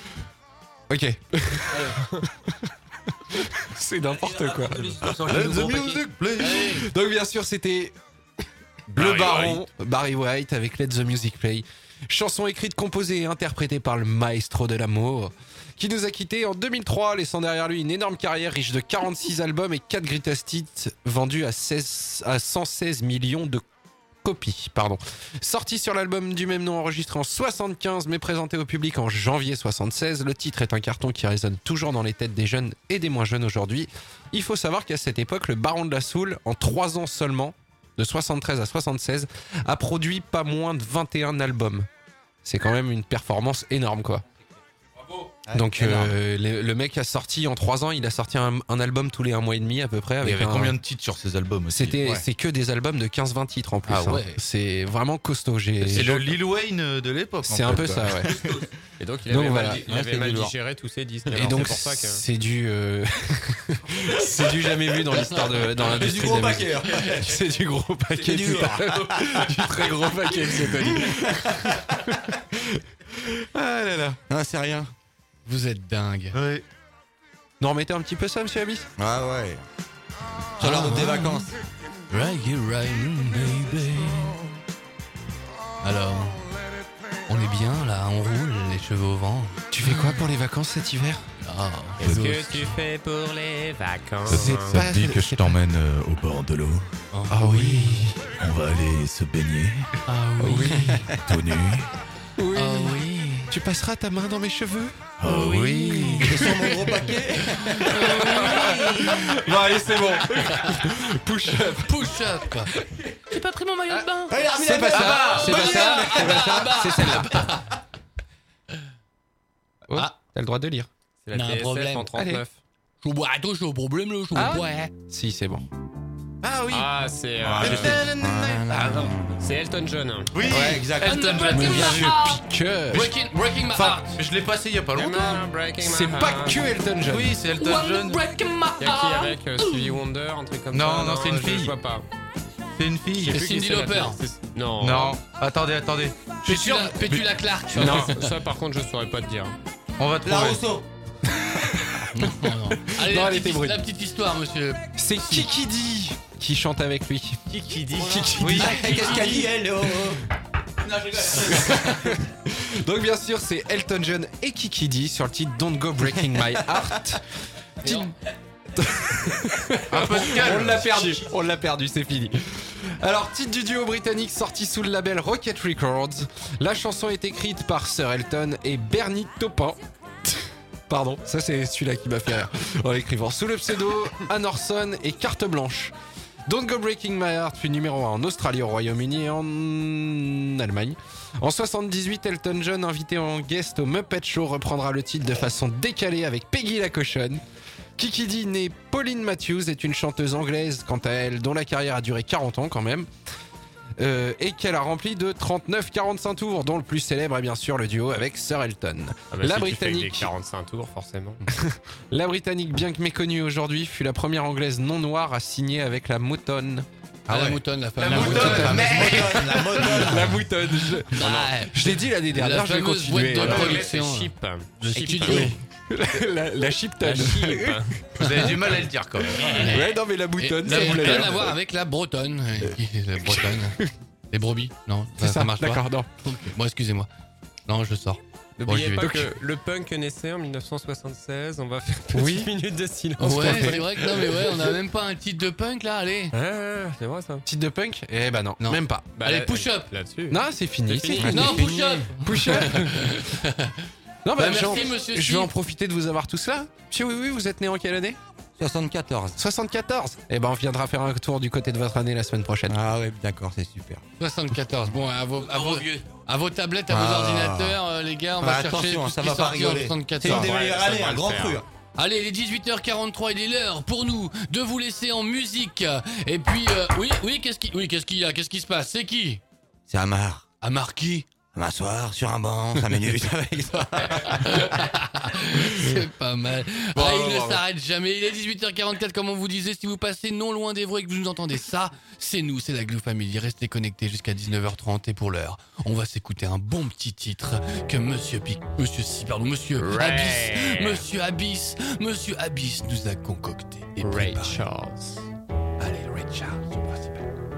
Ok. C'est n'importe quoi. Let the music play. Allez. Donc bien sûr, c'était le baron Barry White avec Let the Music Play. Chanson écrite, composée et interprétée par le maestro de l'amour, qui nous a quittés en 2003, laissant derrière lui une énorme carrière riche de 46 albums et 4 greatest hits vendus à 116 millions de copies. Sorti sur l'album du même nom enregistré en 75 mais présenté au public en janvier 76, le titre est un carton qui résonne toujours dans les têtes des jeunes et des moins jeunes aujourd'hui. Il faut savoir qu'à cette époque, le baron de la Soul, en 3 ans seulement, de 73 à 76, a produit pas moins de 21 albums. C'est quand même une performance énorme, quoi. Donc le mec a sorti en 3 ans, il a sorti un album tous les 1 mois et demi à peu près. Il y Avec avait combien de titres sur ces albums aussi? C'est que des albums de 15-20 titres en plus. Ah ouais. hein. C'est vraiment costaud. C'est le Lil Wayne de l'époque. C'est en un fait, peu quoi. ça, ouais. Et donc, il Donc, avait voilà. mal, il Ouais, avait c'est mal du lourd. digéré tous ces disques. Et Alors, donc c'est pour ça que. c'est du c'est du jamais vu dans l'histoire dans l'industrie du gros de la musique. paquet. C'est du gros paquet, du du, lourd. du très gros paquet, c'est connu. Ah là là. Non, c'est rien. Vous êtes dingue. Ouais. Nous remettez un petit peu ça, monsieur Abyss? Ah ouais. Sur la route des vacances. Right, baby. Alors, on est bien là, on roule, les cheveux au vent. Tu fais quoi pour les vacances cet hiver? Ah, Qu'est-ce que tu fais pour les vacances? Ça te dit que je t'emmène au bord de l'eau. Ah oui. On va aller se baigner, ah oui. tout nu. Oui. Ah oui. Tu passeras ta main dans mes cheveux? Oh oui. C'est sur mon gros paquet. Bon allez, c'est bon. Push up. Push up, quoi. J'ai pas pris mon maillot de bain. C'est pas ça. C'est pas ça. C'est pas ça. C'est celle-là. Oh, Ah. t'as le droit de lire. C'est la On a un TSF problème. en 39. Je bois, attends, j'ai un problème là, je Ah. bois. Si, c'est bon. Ah oui. Ah, c'est non. c'est Elton John. Oui, Ouais, exact. Elton John. Mais bien vu, piqueur. Breaking my Enfin, heart. je l'ai passé il y a pas longtemps. C'est pas que Elton John. Oui, c'est Elton John. Breaking my Il y a qui heart. avec Stevie Wonder, un truc comme Non, ça non, c'est une je fille. vois pas. C'est une Je sais fille. plus qui Cyndi c'est, la Lauper. fille. Non. Non, attendez. Je suis sûr. Pétula Clark. Non, ça par contre, je saurais pas te dire. On va La trouver. Rousseau. Non. Allez, Non, la elle était petite, brune. la petite histoire, monsieur. C'est Kiki D qui chante avec lui. Kiki dit. Oui. Qu'est-ce qu'elle dit, elle? Donc bien sûr, c'est Elton John et Kiki D sur le titre Don't Go Breaking My Heart. Et on- Un peu de calme. On l'a perdu, c'est fini. Alors, titre du duo britannique sorti sous le label Rocket Records. La chanson est écrite par Sir Elton et Bernie Taupin. Pardon, ça c'est celui-là qui m'a fait rire. En l'écrivant sous le pseudo Ann Orson et Carte Blanche. Don't Go Breaking My Heart fut numéro 1 en Australie, au Royaume-Uni et en Allemagne. En 78, Elton John, invité en guest au Muppet Show, reprendra le titre de façon décalée avec Peggy la cochonne. Kiki D, née Pauline Matthews, est une chanteuse anglaise, quant à elle, dont la carrière a duré 40 ans quand même. Et qu'elle a rempli de 39-45 tours, dont le plus célèbre est bien sûr le duo avec Sir Elton. Ah bah La si tu fais Britannique. des 45 tours, forcément. La Britannique, bien que méconnue aujourd'hui, fut la première anglaise non noire à signer avec la Motown. Ah, la ouais. moutonne, la femme. La moutonne. La mode. La Motown. Je l'ai dit l'année dernière, je vais fameuse continuer. boîte de En production. anglais, c'est cheap. Studio. La Shipton. La cheap. Vous avez du mal à le dire quand même. Ouais, non mais la Et Motown, ça ça n'a vous rien l'a à voir avec la bretonne. La bretonne. Les brebis. Non, C'est ça marche pas. d'accord, non. Ok. Bon, excusez-moi. Non, je sors. N'oubliez Bon, j'y pas vais. que le punk naissait en 1976. On va faire une Oui. petite minute de silence. Ouais, c'est vrai que non, mais ouais, on a même pas un titre de punk là, allez. Ah, c'est vrai ça. Titre de punk? Eh ben non, Non. même pas. Bah, Allez, là- push up. Là-dessus. Non, c'est fini. C'est fini. c'est fini. Non, push up. Push up. Non, Bah, je vais en- merci, monsieur je Steve. vais en profiter de vous avoir tous là. Monsieur, oui, vous êtes né en quelle année? 74. 74. Eh ben, on viendra faire un tour du côté de votre année la semaine prochaine. Ah ouais, d'accord, c'est super. 74. Bon, à vos tablettes, à vos Ah. ordinateurs, les gars, on va Ah, chercher attention, tout ça ce qui va est pas sorti en rigoler. C'est 74. une des Ouais, meilleures ça années, va un le grand faire. cru. Allez, il est 18h43, il est l'heure pour nous de vous laisser en musique. Et puis, qu'est-ce qu'il y a? Qu'est-ce qui se passe? C'est qui? C'est Amar. Amar qui? M'asseoir sur un banc, 5 minutes avec ça. C'est pas mal. Bon, Il ne bon, s'arrête jamais. Il est 18h44, comme on vous disait. Si vous passez non loin d'Evreux et que vous nous entendez ça, c'est nous, c'est la Glue Family. Restez connectés jusqu'à 19h30. Et pour l'heure, on va s'écouter un bon petit titre que Monsieur Abyss nous a concocté. Et Ray préparé. Charles. Allez, Ray Charles, c'est principal.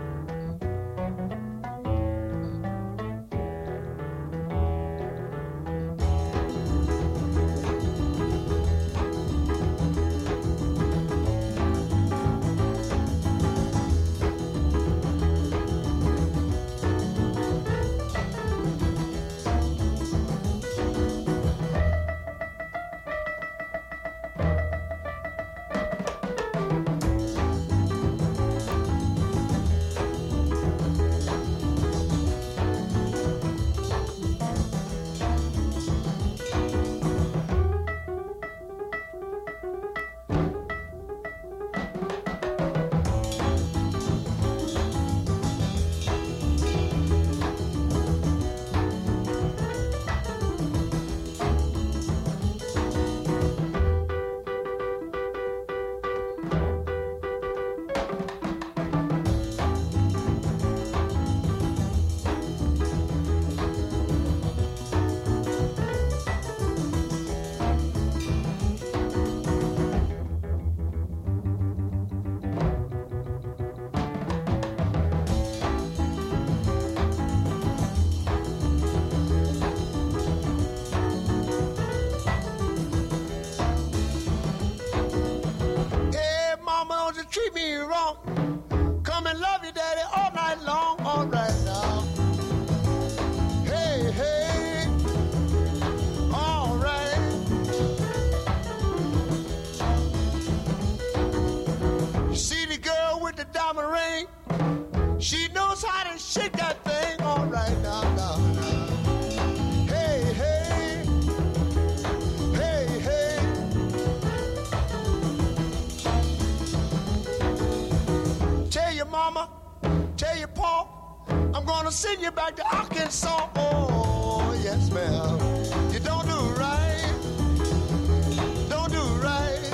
Hey, mama, don't you treat me wrong. Come and love you, daddy, all night long. All right now. Hey, hey. All right. You see the girl with the diamond ring? She knows how to shake that thing. All right now, now. Hey, hey. Hey, hey. mama, tell your pa, I'm gonna send you back to Arkansas. Oh, yes, ma'am. You don't do right. Don't do right.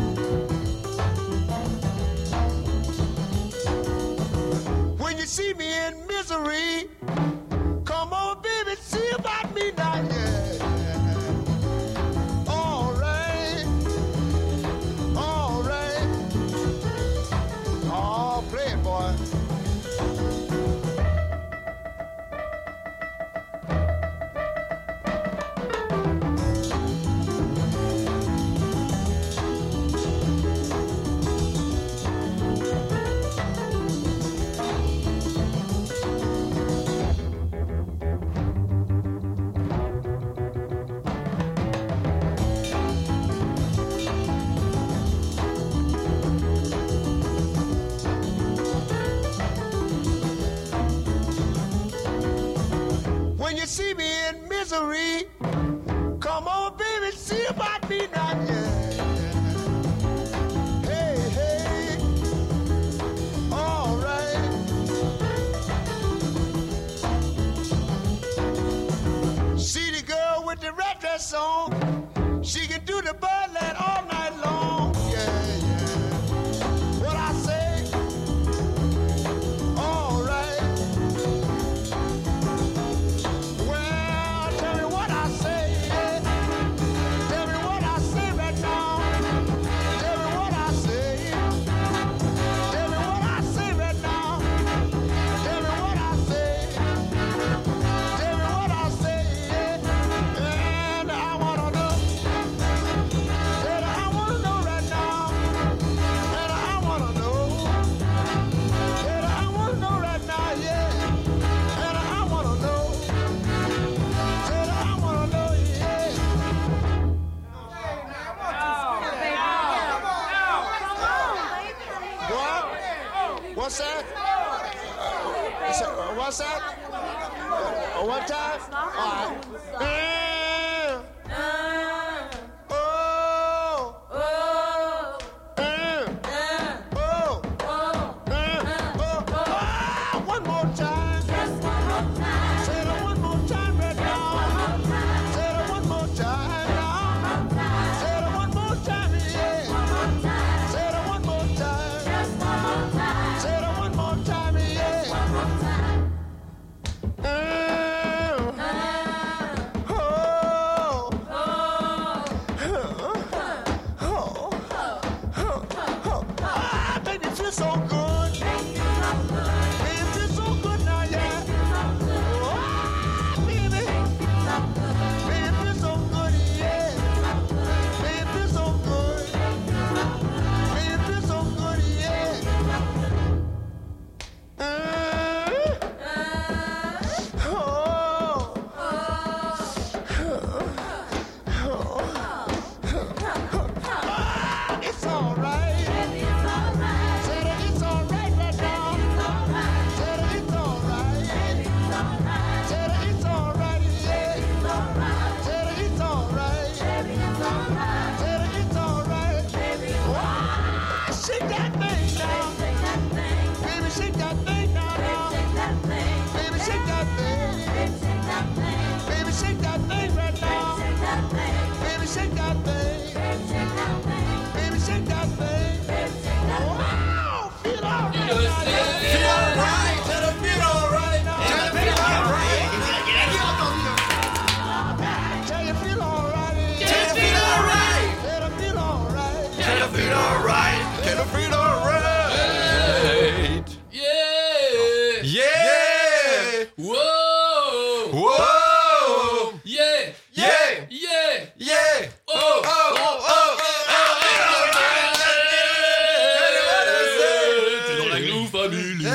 When you see me in misery, come on, baby, see about me now, yeah. All right. All right. Oh, play it, boy. When you see me in misery, come on, baby, see about me now, yeah. Hey, hey, all right. See the girl with the red dress on, she can do the birdland all night long, yeah, yeah. What I say, all right. Well, tell me what I say, yeah. Tell me what I say right now. Tell me what I say. Tell me what I say right now. Tell me what I say. Tell me what I say, yeah. And I wanna know. Said I wanna know right now. And I wanna know. Said I wanna know right now, yeah. And I wanna know. Said I wanna know, yeah. What? What's that? What's that? What time? All right. Oh. Oh. One more time. Say it one more time right now. Say it one more time now. Say it one more time, yeah. Say it one more time. Say it one more time, yeah. Baby, feel so good. Baby, feel so good now, yeah. Oh, baby. Baby, feel so good, yeah. Baby, feel so good. Baby, feel so good, yeah. It's all right. Said it's all right right now. Said it's all right. Said it's all right, yeah. Said it's all right. Said it's all right. Wow, shake that thing now. Baby, shake that thing now. Baby, shake that thing. Baby, shake that thing right now. Baby, shake that thing. Baby, shake that thing. Wow, feel all right. Feel all right. Tell her feel all right now. Tell her feel all right. Tell you feel all right. Tell her feel all right. Tell her feel all right. Tell her feel all right. Tell her feel all right. Yeah! Yeah! Whoa! Whoa! Yeah! Yeah! Yeah! Yeah! Oh! T'es dans la Glou Family.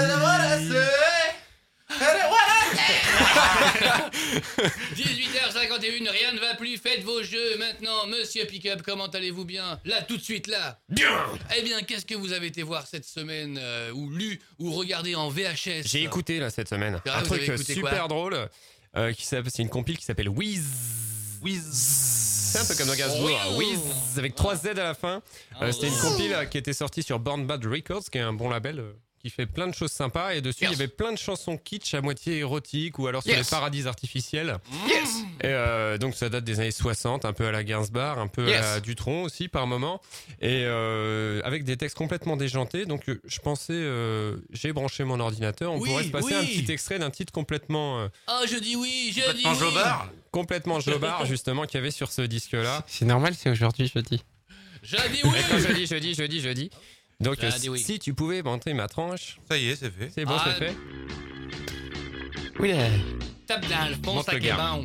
18h51, rien ne va plus, faites vos jeux maintenant. Monsieur Pickup, comment allez-vous bien? Là, tout de suite, là. Bien. Eh bien, qu'est-ce que vous avez été voir cette semaine, ou lu, ou regardé en VHS? J'ai écouté là cette semaine C'est vrai, un vous truc avez écouté super quoi drôle. C'est une compile qui s'appelle Whiz. C'est un peu comme dans Gainsbourg. Whiz avec 3 Z à la fin. C'était une compile qui était sortie sur Born Bad Records, qui est un bon label qui fait plein de choses sympas et dessus il y avait plein de chansons kitsch à moitié érotiques ou alors sur les paradis artificiels. Et donc ça date des années 60, un peu à la Gainsbourg, un peu à Dutronc aussi par moment, et avec des textes complètement déjantés. Donc je pensais, j'ai branché mon ordinateur, on pourrait se passer un petit extrait d'un titre complètement. Je dis oui, je dis jobard. Complètement jobard justement qu'il y avait sur ce disque-là. C'est normal, c'est aujourd'hui jeudi. Je dis oui. Quand jeudi. Donc si tu pouvais monter ma tranche. Ça y est, c'est fait. C'est bon, c'est fait. Oui. Tape dans le fond, ça qui est bon.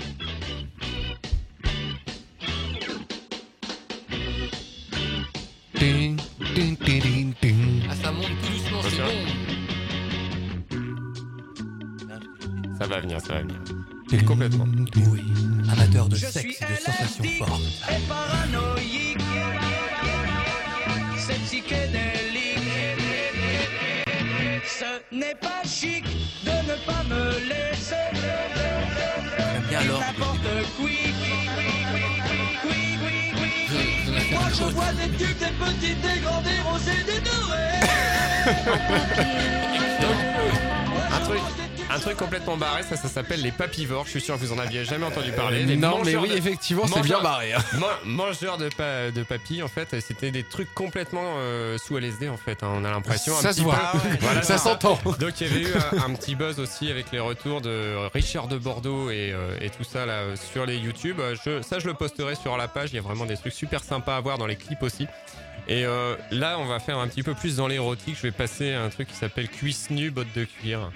Ding, ding, ding, ding. Ça monte tout doucement, c'est bon. Ça va venir. Complètement. Oui, amateur de sexe et de sensations fortes. Paranoïque, c'est psychédélique. Ce n'est pas chic de ne pas me laisser. J'aime bien alors. N'importe qui. Moi je vois des tubes, des petites, des grands, des roses et des dorés. Un truc complètement barré, ça s'appelle les papivores. Je suis sûr que vous en aviez jamais entendu parler. Les Non, mais oui, effectivement, c'est bien barré. Mangeurs de papilles, en fait, c'était des trucs complètement sous LSD, en fait. On a l'impression. Ça se voit. Voilà, ça s'entend. Donc il y avait eu un petit buzz aussi avec les retours de Richard de Bordeaux et tout ça là sur les YouTube. Je le posterai sur la page. Il y a vraiment des trucs super sympas à voir dans les clips aussi. Et là, on va faire un petit peu plus dans l'érotique. Je vais passer à un truc qui s'appelle cuisse nue, botte de cuir.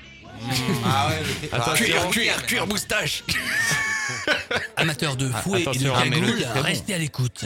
Cuir, moustache. Amateur de fouet et de attention, cagoule, restez à l'écoute.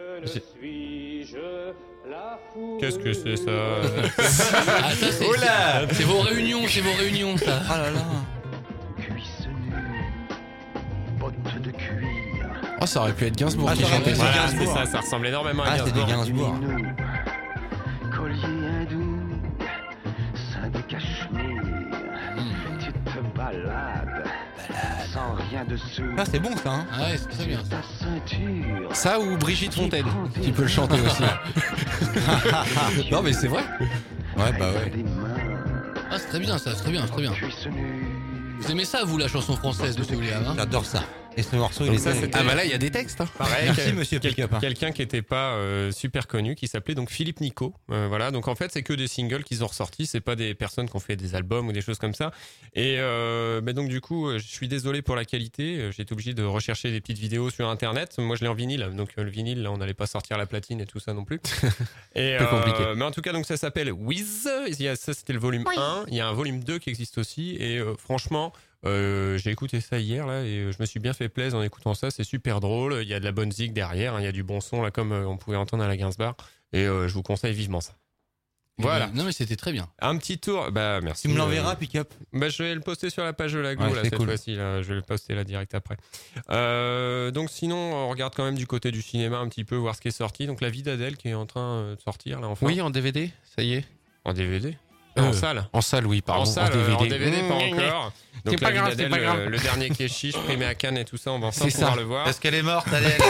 Qu'est-ce que c'est ça? C'est vos réunions, ça. Oh là là. Cuisse nue, botte de cuir. Oh, ça aurait pu être Gainsbourg qui chantait ça. Voilà, c'est ça, ça ressemble énormément à C'était Gainsbourg. Gainsbourg. Collier hindou, sein de cachemire. Tu te balades, sans rien dessous. Ah, c'est bon ça, hein. Ouais, c'est très bien. Ta ceinture. Ça ou Brigitte Fontaine, tu peux le chanter aussi. Non, mais c'est vrai. Ouais, bah ouais. Des mains, C'est très bien, ça, c'est très bien. cuisse nue. Vous aimez ça, vous, la chanson française, monsieur William, hein? J'adore ça. Et ce morceau, Donc il ça, est c'était- Ah bah là, il y a des textes. Hein. Pareil, Merci, monsieur Pick-up. quelqu'un qui était pas super connu, qui s'appelait donc Philippe Nico. Voilà, donc en fait, c'est que des singles qu'ils ont ressortis. C'est pas des personnes qui ont fait des albums ou des choses comme ça. Et donc du coup, je suis désolé pour la qualité. J'ai été obligé de rechercher des petites vidéos sur Internet. Moi, je l'ai en vinyle, donc le vinyle, là, on n'allait pas sortir la platine et tout ça non plus. Et Peu compliqué. mais en tout cas, donc ça s'appelle Wiz. Ça, c'était le volume 1. Il y a un volume 2 qui existe aussi. Et franchement. J'ai écouté ça hier là et je me suis bien fait plaisir en écoutant ça, c'est super drôle, il y a de la bonne zig derrière, hein, il y a du bon son là comme on pouvait entendre à la Gainsbourg et je vous conseille vivement ça. Voilà. Non, mais c'était très bien. Un petit tour, bah merci. Tu me l'enverras, Pick-up. Bah je vais le poster sur la page de Lago Ouais, là c'est cette cool. fois-ci là, je vais le poster là direct après. Donc sinon on regarde quand même du côté du cinéma un petit peu voir ce qui est sorti. Donc La Vie d'Adèle qui est en train de sortir là enfin. Oui, en DVD, ça y est. En DVD. En salle. En salle, oui, pardon. En salle, en DVD pas Mmh. encore. Donc C'est pas La Vie grave, d'Adèle, c'est pas grave. le dernier qui est chiche, primé à Cannes et tout ça, on va enfin C'est pouvoir ça. le voir. Parce qu'elle est morte, Adèle.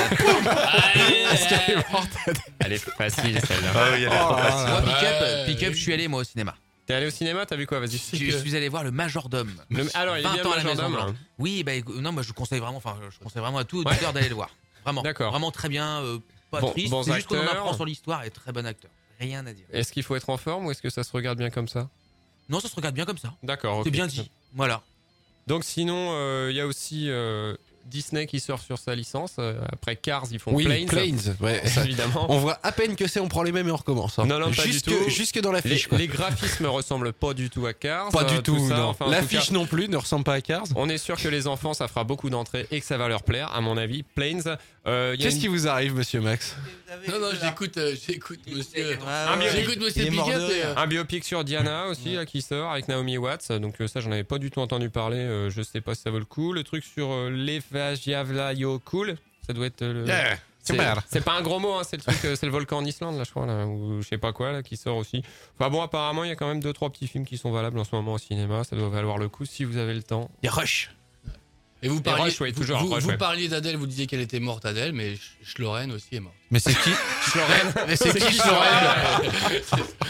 Elle est facile celle-là. Ah oui, elle est trop facile. Moi, Ouais. Pick-up, je suis allé, moi, au cinéma. T'es allé au cinéma, t'as vu quoi? Vas-y. Je suis allé voir Le Majordome. Alors il est 20 bien ans à la Majordome. Maison Là. Blanche. Oui, bah non, moi je conseille vraiment à tout auditeur d'aller le voir. Vraiment. D'accord. Vraiment très bien, pas Bon, triste. bons C'est juste qu'on en acteurs. apprend sur l'histoire et très bon acteur. Rien à dire. Est-ce qu'il faut être en forme ou est-ce que ça se regarde bien comme ça? Non, ça se regarde bien comme ça. D'accord. C'est ok. bien dit. Voilà. Donc sinon, il y a aussi Disney qui sort sur sa licence. Après Cars, ils font Oui, Planes. Planes. Ouais, ça- Évidemment. on voit à peine que c'est, on prend les mêmes et on recommence. Hein. Non, pas du tout. Jusque dans l'affiche. quoi. Les graphismes ressemblent pas du tout à Cars. Pas du tout, ça. non. Enfin, en tout L'affiche cas, non plus ne ressemble pas à Cars. on est sûr que les enfants, ça fera beaucoup d'entrées et que ça va leur plaire, à mon avis. Planes. Il y a Qu'est-ce une- qui vous arrive, monsieur Max? Non, j'écoute monsieur. ouais. J'écoute monsieur Il est mort de Pick-up. rire. Un biopic sur Diana aussi là, qui sort avec Naomi Watts. Donc ça, j'en avais pas du tout entendu parler. Je sais pas si ça vaut le coup. Le truc sur l'Evagiavlayo Cool, ça doit être le. C'est pas un gros mot, hein, c'est le truc, c'est le volcan en Islande là, je crois, là, ou je sais pas quoi là, qui sort aussi. Enfin bon, apparemment, il y a quand même 2-3 petits films qui sont valables en ce moment au cinéma. Ça doit valoir le coup si vous avez le temps. Il y a Rush. Et vous parliez, Rush, ouais, toujours vous, Rush, vous ouais. parliez d'Adèle, vous disiez qu'elle était morte, Adèle, mais Schloren aussi est morte. Mais c'est qui? Mais c'est qui Schloren?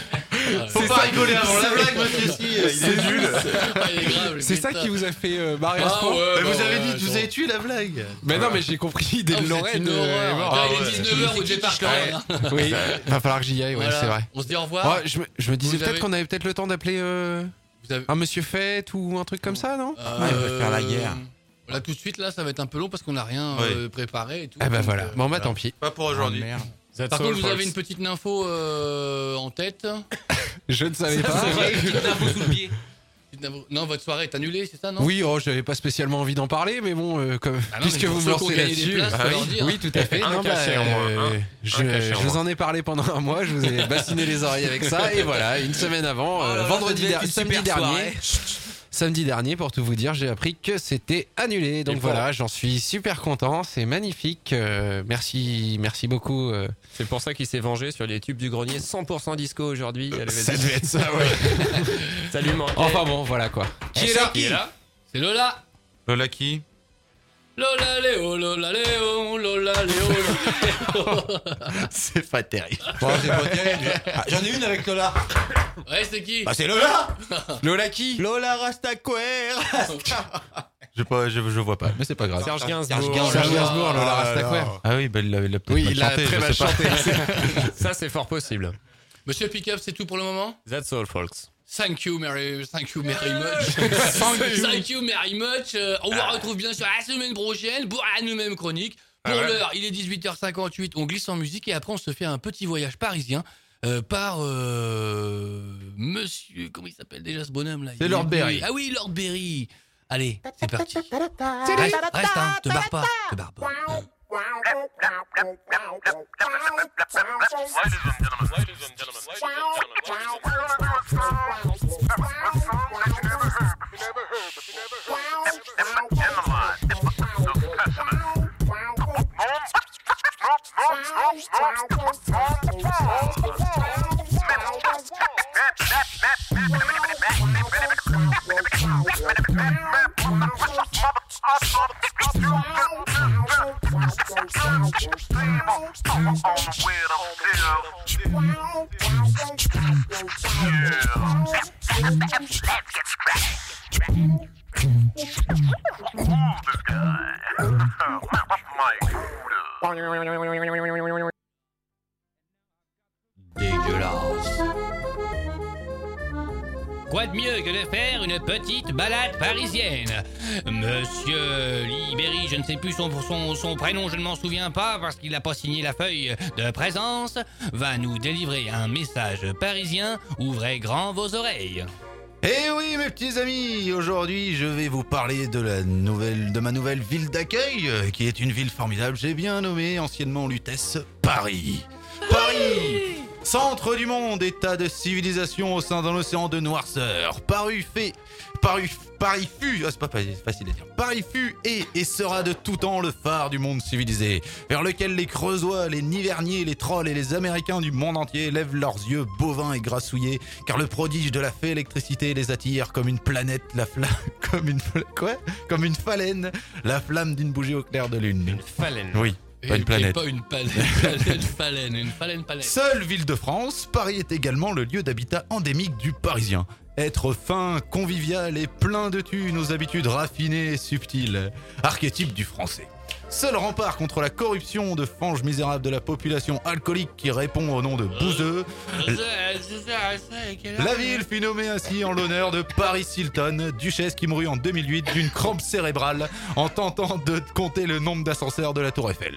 Faut pas rigoler avant la blague, monsieur, si, il est nul. C'est ça qui vous a fait marrer à ce point. Mais vous avez dit que vous avez tué la blague. Mais non, mais j'ai compris dès Lorraine. Il est 19h au départ, Lorraine. Oui, va falloir que j'y aille, ouais, c'est vrai. On se dit au revoir. Je me disais peut-être qu'on avait peut-être le temps d'appeler un monsieur Fête ou un truc comme ça, non? Il va faire la guerre. Là, tout de suite, là, ça va être un peu long parce qu'on n'a rien préparé et tout. Ah bah voilà. Bon, bah tant pis. Pas pour aujourd'hui. Par contre, vous avez une petite info en tête? Je ne savais pas. C'est vrai, petite info sous le pied. Non, votre soirée est annulée, c'est ça, non? Oui, j'avais pas spécialement envie d'en parler, mais bon, puisque vous me lancez là-dessus, oui, tout à fait. Je vous en ai parlé pendant un mois, je vous ai bassiné les oreilles avec ça, et voilà, une semaine avant, samedi dernier, pour tout vous dire, j'ai appris que c'était annulé. Donc voilà, j'en suis super content, c'est magnifique. Merci beaucoup. C'est pour ça qu'il s'est vengé sur les tubes du grenier 100% disco aujourd'hui. Ça devait être ça, ouais. Ça lui manquait. Enfin bon, voilà quoi. Qui est là? C'est Lola. Lola qui? Lola Léo, Lola Léo, Lola Léo. C'est pas terrible. Bon, c'est pas terrible. J'en ai une avec Lola. Ouais, c'est qui? Bah, c'est Lola. Lola qui? Lola Rastaquaire. Je vois pas, mais c'est pas grave. Serge Gainsbourg, Lola Rastaquaire. Ah oui, bah il l'a peut-être Oui, mal il a chanté, très je mal sais pas. chanté. Ça, c'est fort possible. Monsieur Pickup, c'est tout pour le moment? That's all, folks. Thank you very much. Thank you very much. On vous retrouve bien sûr la semaine prochaine pour la même chronique. Pour l'heure, il est 18h58. On glisse en musique et après on se fait un petit voyage parisien par monsieur. Comment il s'appelle déjà ce bonhomme là? C'est Lord Berry. Ah oui, Lord Berry. Allez, c'est parti. Reste, hein, te barre pas. Dégueulasse. Quoi de mieux que de faire une petite balade parisienne? Monsieur Libéry, je ne sais plus son prénom, je ne m'en souviens pas parce qu'il n'a pas signé la feuille de présence, va nous délivrer un message parisien. Ouvrez grand vos oreilles. Eh oui, mes petits amis, aujourd'hui je vais vous parler de ma nouvelle ville d'accueil, qui est une ville formidable, j'ai bien nommé anciennement Lutèce, Paris. Paris, centre du monde, état de civilisation au sein d'un océan de noirceur. Paris fut, c'est pas facile à dire. Paris fut et sera de tout temps le phare du monde civilisé, vers lequel les Creusois, les Niverniers, les Trolls et les Américains du monde entier lèvent leurs yeux bovins et grassouillés, car le prodige de la fée électricité les attire comme une planète, comme une phalène, la flamme d'une bougie au clair de lune. Une phalène. Oui. Pas une planète. Pas une phalène, une phalène. Seule ville de France, Paris est également le lieu d'habitat endémique du Parisien. Être fin, convivial et plein de thunes aux habitudes raffinées et subtiles. Archétype du français. Seul rempart contre la corruption de fange misérable de la population alcoolique qui répond au nom de bouseux. La ville fut nommée ainsi en l'honneur de Paris Hilton, duchesse qui mourut en 2008 d'une crampe cérébrale en tentant de compter le nombre d'ascenseurs de la Tour Eiffel.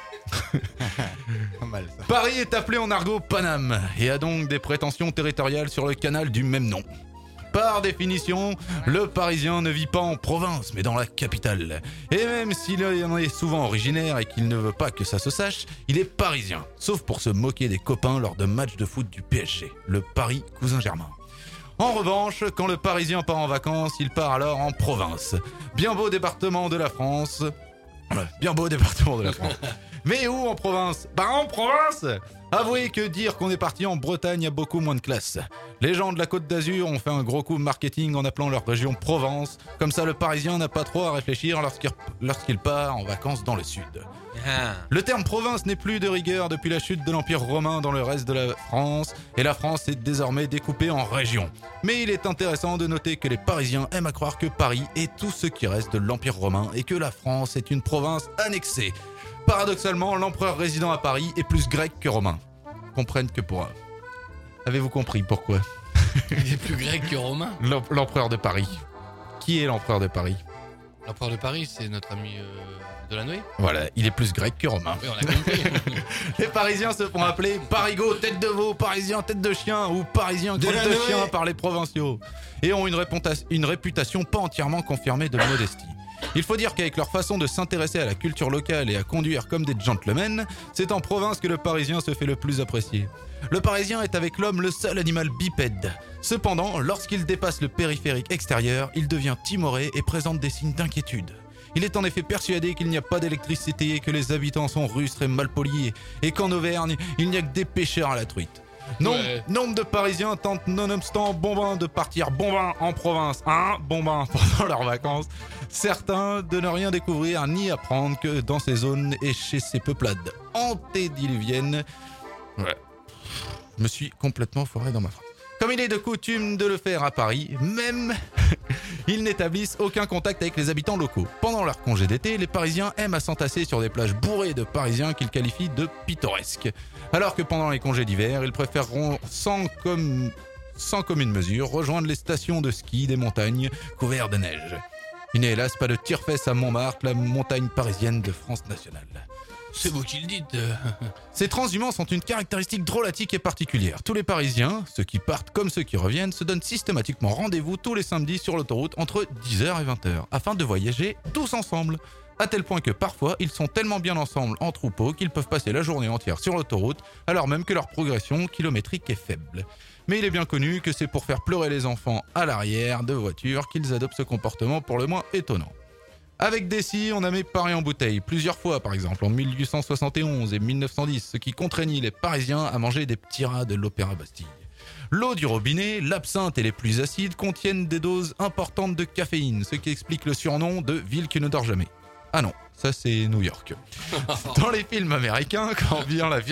Paris est appelé en argot Paname et a donc des prétentions territoriales sur le canal du même nom. Par définition, le Parisien ne vit pas en province, mais dans la capitale. Et même s'il en est souvent originaire et qu'il ne veut pas que ça se sache, il est parisien. Sauf pour se moquer des copains lors de matchs de foot du PSG, le Paris Cousin Germain. En revanche, quand le Parisien part en vacances, il part alors en province. Bien beau département de la France. Mais où en province ? Bah en province ! Avouez que dire qu'on est parti en Bretagne a beaucoup moins de classe. Les gens de la Côte d'Azur ont fait un gros coup de marketing en appelant leur région Provence. Comme ça, le Parisien n'a pas trop à réfléchir lorsqu'il part en vacances dans le sud. Le terme province n'est plus de rigueur depuis la chute de l'Empire romain dans le reste de la France, et la France est désormais découpée en régions. Mais il est intéressant de noter que les Parisiens aiment à croire que Paris est tout ce qui reste de l'Empire romain et que la France est une province annexée. Paradoxalement, l'empereur résidant à Paris est plus grec que romain. Comprenne que pour... Avez-vous compris pourquoi ? Il est plus grec que romain. L'empereur de Paris. Qui est l'empereur de Paris ? L'empereur de Paris, c'est notre ami Delanoë. Voilà, il est plus grec que romain. Oui, on a compris. Les Parisiens se font appeler Parigot, tête de veau, Parisien, tête de chien ou Parisien, tête de chien par les provinciaux. Et ont une réputation pas entièrement confirmée de modestie. Il faut dire qu'avec leur façon de s'intéresser à la culture locale et à conduire comme des gentlemen, c'est en province que le Parisien se fait le plus apprécier. Le Parisien est avec l'homme le seul animal bipède. Cependant, lorsqu'il dépasse le périphérique extérieur, il devient timoré et présente des signes d'inquiétude. Il est en effet persuadé qu'il n'y a pas d'électricité, que les habitants sont rustres et malpolis, et qu'en Auvergne, il n'y a que des pêcheurs à la truite. Nombre de Parisiens tentent nonobstant Bombin de partir Bombin en province, Bombin pendant leurs vacances. Certains de ne rien découvrir ni apprendre que dans ces zones et chez ces peuplades antédiluviennes. Ouais. Je me suis complètement foiré dans ma phrase. Comme il est de coutume de le faire à Paris, même, ils n'établissent aucun contact avec les habitants locaux. Pendant leur congé d'été, les Parisiens aiment à s'entasser sur des plages bourrées de Parisiens qu'ils qualifient de pittoresques. Alors que pendant les congés d'hiver, ils préféreront sans commune mesure rejoindre les stations de ski des montagnes couvertes de neige. Il n'est hélas pas de tire-fesse à Montmartre, la montagne parisienne de France nationale. C'est vous qui le dites. Ces transhumants sont une caractéristique drôlatique et particulière. Tous les Parisiens, ceux qui partent comme ceux qui reviennent, se donnent systématiquement rendez-vous tous les samedis sur l'autoroute entre 10h et 20h, afin de voyager tous ensemble. À tel point que parfois, ils sont tellement bien ensemble en troupeau qu'ils peuvent passer la journée entière sur l'autoroute, alors même que leur progression kilométrique est faible. Mais il est bien connu que c'est pour faire pleurer les enfants à l'arrière de voitures qu'ils adoptent ce comportement pour le moins étonnant. Avec Dessy, on a mis Paris en bouteille, plusieurs fois par exemple, en 1871 et 1910, ce qui contraignit les Parisiens à manger des petits rats de l'Opéra Bastille. L'eau du robinet, l'absinthe et les pluies acides contiennent des doses importantes de caféine, ce qui explique le surnom de ville qui ne dort jamais. Ah non, ça c'est New York. Dans les films américains, quand vient la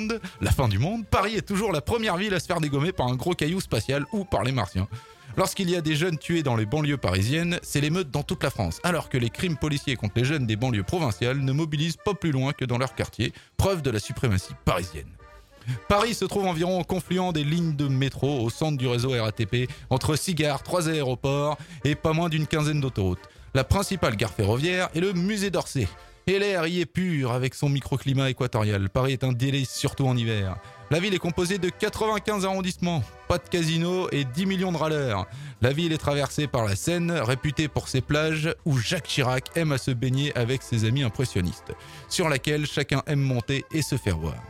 fin du monde, Paris est toujours la première ville à se faire dégommer par un gros caillou spatial ou par les martiens. Lorsqu'il y a des jeunes tués dans les banlieues parisiennes, c'est l'émeute dans toute la France, alors que les crimes policiers contre les jeunes des banlieues provinciales ne mobilisent pas plus loin que dans leur quartier, preuve de la suprématie parisienne. Paris se trouve environ au confluent des lignes de métro au centre du réseau RATP, entre 6 gares, 3 aéroports et pas moins d'une quinzaine d'autoroutes. La principale gare ferroviaire est le musée d'Orsay. Et l'air y est pur avec son microclimat équatorial. Paris est un délice, surtout en hiver. La ville est composée de 95 arrondissements, pas de casino et 10 millions de râleurs. La ville est traversée par la Seine, réputée pour ses plages où Jacques Chirac aime à se baigner avec ses amis impressionnistes, sur laquelle chacun aime monter et se faire voir.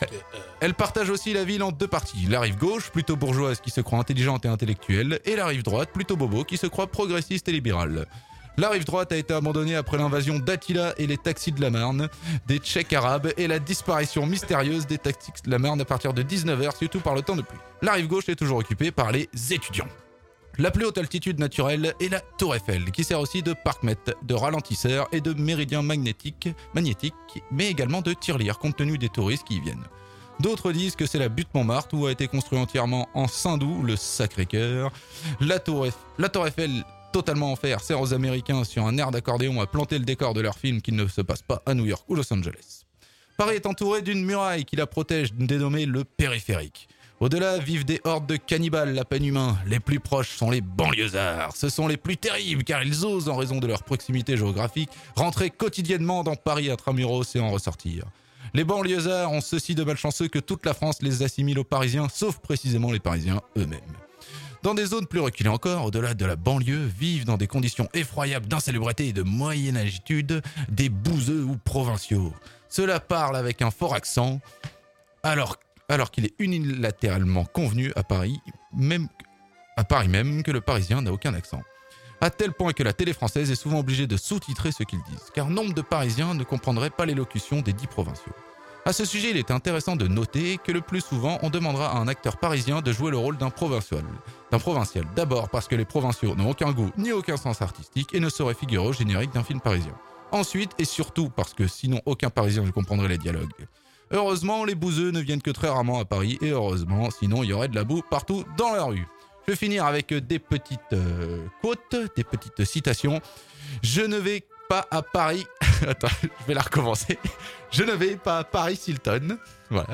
Elle partage aussi la ville en deux parties. La rive gauche, plutôt bourgeoise, qui se croit intelligente et intellectuelle, et la rive droite, plutôt bobo, qui se croit progressiste et libérale. La rive droite a été abandonnée après l'invasion d'Attila et les taxis de la Marne, des Tchèques arabes et la disparition mystérieuse des taxis de la Marne à partir de 19h, surtout par le temps de pluie. La rive gauche est toujours occupée par les étudiants. La plus haute altitude naturelle est la Tour Eiffel, qui sert aussi de parc-mètre, de ralentisseur et de méridien magnétique, mais également de tirelire, compte tenu des touristes qui y viennent. D'autres disent que c'est la butte Montmartre, où a été construit entièrement en Saint-Doux, le Sacré-Cœur. La Tour Eiffel, totalement en fer, sert aux Américains sur un air d'accordéon à planter le décor de leur film qui ne se passe pas à New York ou Los Angeles. Paris est entouré d'une muraille qui la protège, dénommée le périphérique. Au-delà vivent des hordes de cannibales à peine humains. Les plus proches sont les banlieusards. Ce sont les plus terribles car ils osent, en raison de leur proximité géographique, rentrer quotidiennement dans Paris intramuros et en ressortir. Les banlieusards ont ceci de malchanceux que toute la France les assimile aux Parisiens, sauf précisément les Parisiens eux-mêmes. Dans des zones plus reculées encore, au-delà de la banlieue, vivent dans des conditions effroyables d'insalubrité et de moyenâgitude des bouseux ou provinciaux. Ceux-là parlent avec un fort accent, alors qu'il est unilatéralement convenu à Paris même que le Parisien n'a aucun accent. À tel point que la télé française est souvent obligée de sous-titrer ce qu'ils disent, car nombre de Parisiens ne comprendraient pas l'élocution des 10 provinciaux. À ce sujet, il est intéressant de noter que le plus souvent, on demandera à un acteur parisien de jouer le rôle d'un provincial. D'abord parce que les provinciaux n'ont aucun goût ni aucun sens artistique et ne sauraient figurer au générique d'un film parisien. Ensuite, et surtout parce que sinon aucun Parisien ne comprendrait les dialogues. Heureusement, les bouseux ne viennent que très rarement à Paris, et heureusement, sinon il y aurait de la boue partout dans la rue. Je vais finir avec des petites quotes, des petites citations. Je ne vais pas à Paris... Attends, je vais la recommencer. Je ne vais pas à Paris-Hilton. Voilà.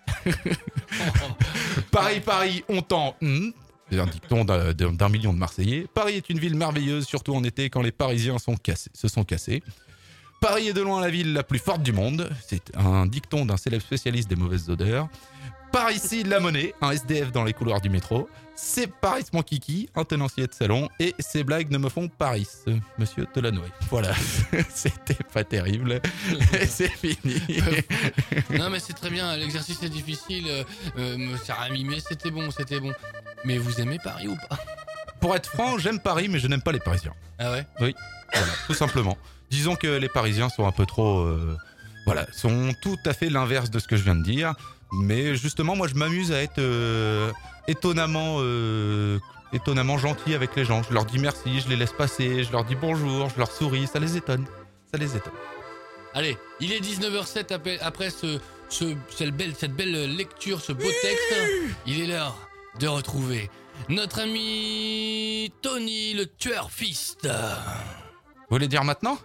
Paris, on t'en... C'est un dicton d'un million de Marseillais. Paris est une ville merveilleuse, surtout en été quand les Parisiens se sont cassés. Paris est de loin la ville la plus forte du monde. C'est un dicton d'un célèbre spécialiste des mauvaises odeurs. Par ici, la monnaie, un SDF dans les couloirs du métro. C'est Paris mon kiki, un tenancier de salon. Et ces blagues ne me font Paris, monsieur Delanoë. Voilà, c'était pas terrible. Et c'est fini. Non mais c'est très bien, l'exercice est difficile. Me sert à mimer, c'était bon. Mais vous aimez Paris ou pas? Pour être franc, j'aime Paris, mais je n'aime pas les Parisiens. Ah ouais? Oui, voilà, tout simplement. Disons que les Parisiens sont un peu trop... sont tout à fait l'inverse de ce que je viens de dire. Mais justement, moi, je m'amuse à être étonnamment gentil avec les gens. Je leur dis merci, je les laisse passer, je leur dis bonjour, je leur souris, ça les étonne. Allez, il est 19h07 après cette belle lecture, ce beau texte. Il est l'heure de retrouver notre ami Tony, le tueur fist. Vous voulez dire maintenant?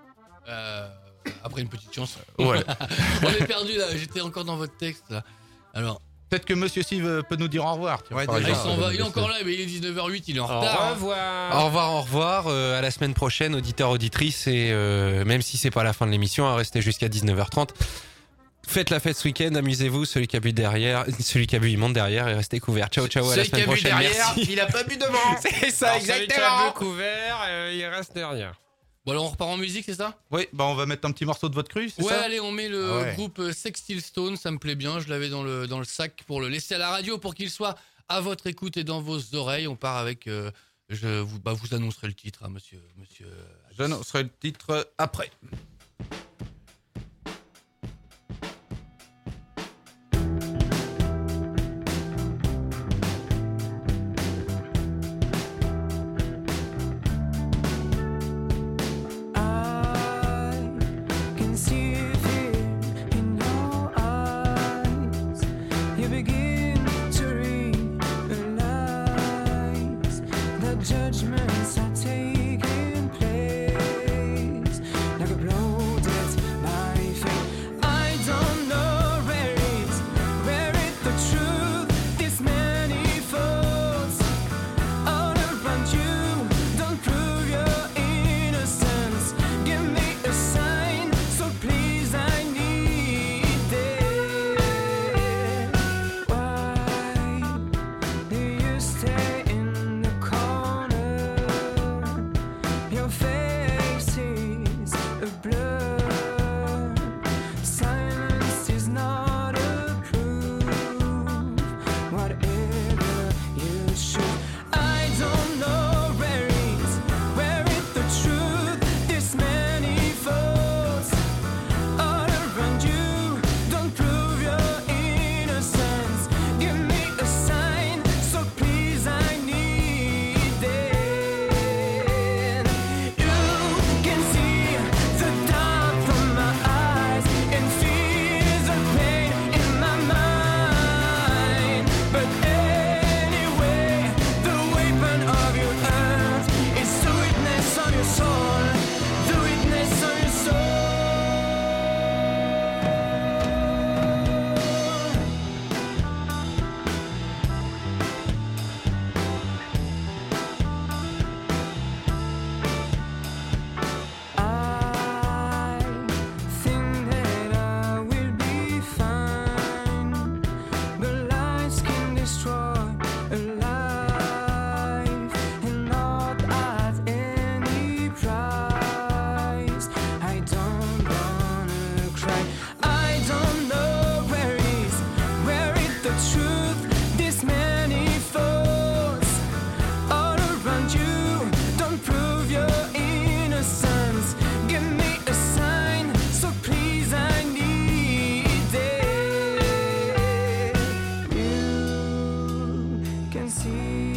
Après une petite chance. Ouais. On est perdu là, j'étais encore dans votre texte là. Alors, peut-être que Monsieur Steve peut nous dire au revoir. Ouais, il s'en va, il est encore là, mais il est 19h08, il est en retard. Au revoir. À la semaine prochaine, auditeurs, auditrices, et même si c'est pas la fin de l'émission, restez jusqu'à 19h30. Faites la fête ce week-end, amusez-vous. Celui qui a bu, il monte derrière et restez couverts. Ciao, à la semaine prochaine. Merci. Il a pas bu devant. C'est ça, Celui qui a bu couvert, il reste derrière. Bon alors on repart en musique, c'est ça? Oui, on va mettre un petit morceau de votre cru, c'est ça? Ouais, allez, on met le groupe Sex Still Stone, ça me plaît bien, je l'avais dans le sac pour le laisser à la radio pour qu'il soit à votre écoute et dans vos oreilles. On part avec, vous annoncerez le titre, hein, monsieur. J'annoncerai le titre après. Judgments are taking place like a blow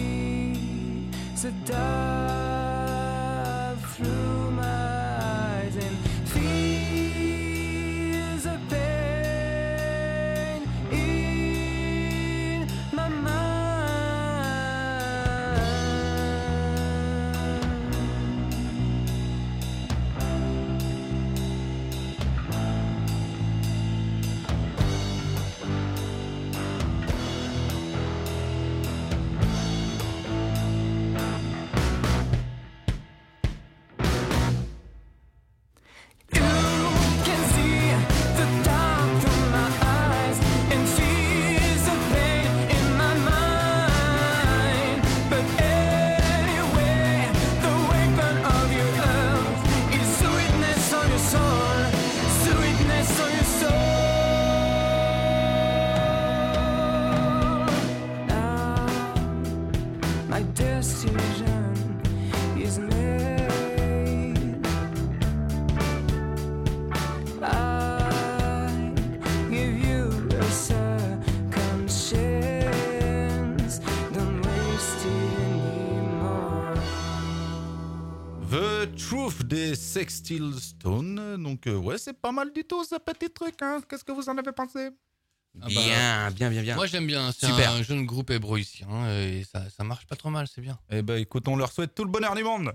sees a dove through my eyes and feels a pain in my mind. You can see the dark through my eyes and feels the pain in my mind. But anyway, the weapon of your love is sweetness on your soul, sweetness on your soul. Now my decision is made. I give you a second chance. Don't waste it anymore. The Truth des Sex Steel Stone. Donc, ouais, c'est pas mal du tout, ce petit truc. Hein. Qu'est-ce que vous en avez pensé? Bien. Moi j'aime bien, c'est Super. un jeune groupe hébraïsien et ça marche pas trop mal, c'est bien. Eh ben, écoute, on leur souhaite tout le bonheur du monde.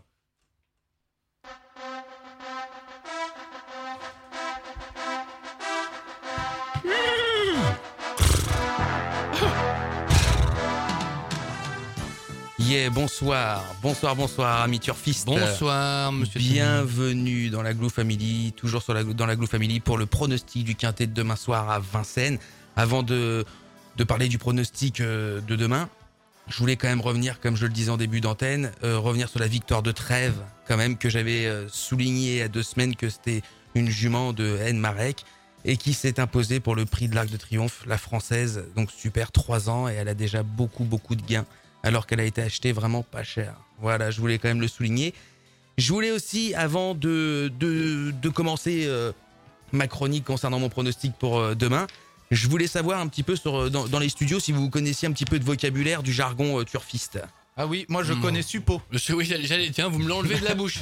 Yeah, bonsoir, amis turfistes. Bonsoir, monsieur. Bienvenue dans la Glue Family, toujours dans la Glue Family pour le pronostic du quintet de demain soir à Vincennes. Avant de parler du pronostic de demain, je voulais quand même revenir, comme je le disais en début d'antenne, revenir sur la victoire de Trèves, quand même, que j'avais souligné il y a 2 semaines que c'était une jument de N. Marek et qui s'est imposée pour le prix de l'Arc de Triomphe, la française, donc super, 3 ans, et elle a déjà beaucoup de gains, alors qu'elle a été achetée vraiment pas cher. Voilà, je voulais quand même le souligner. Je voulais aussi, avant de commencer ma chronique concernant mon pronostic pour demain, je voulais savoir un petit peu dans les studios si vous connaissiez un petit peu de vocabulaire du jargon turfiste. Ah oui, moi je connais Suppo. Oui, j'allais, tiens, vous me l'enlevez de la bouche.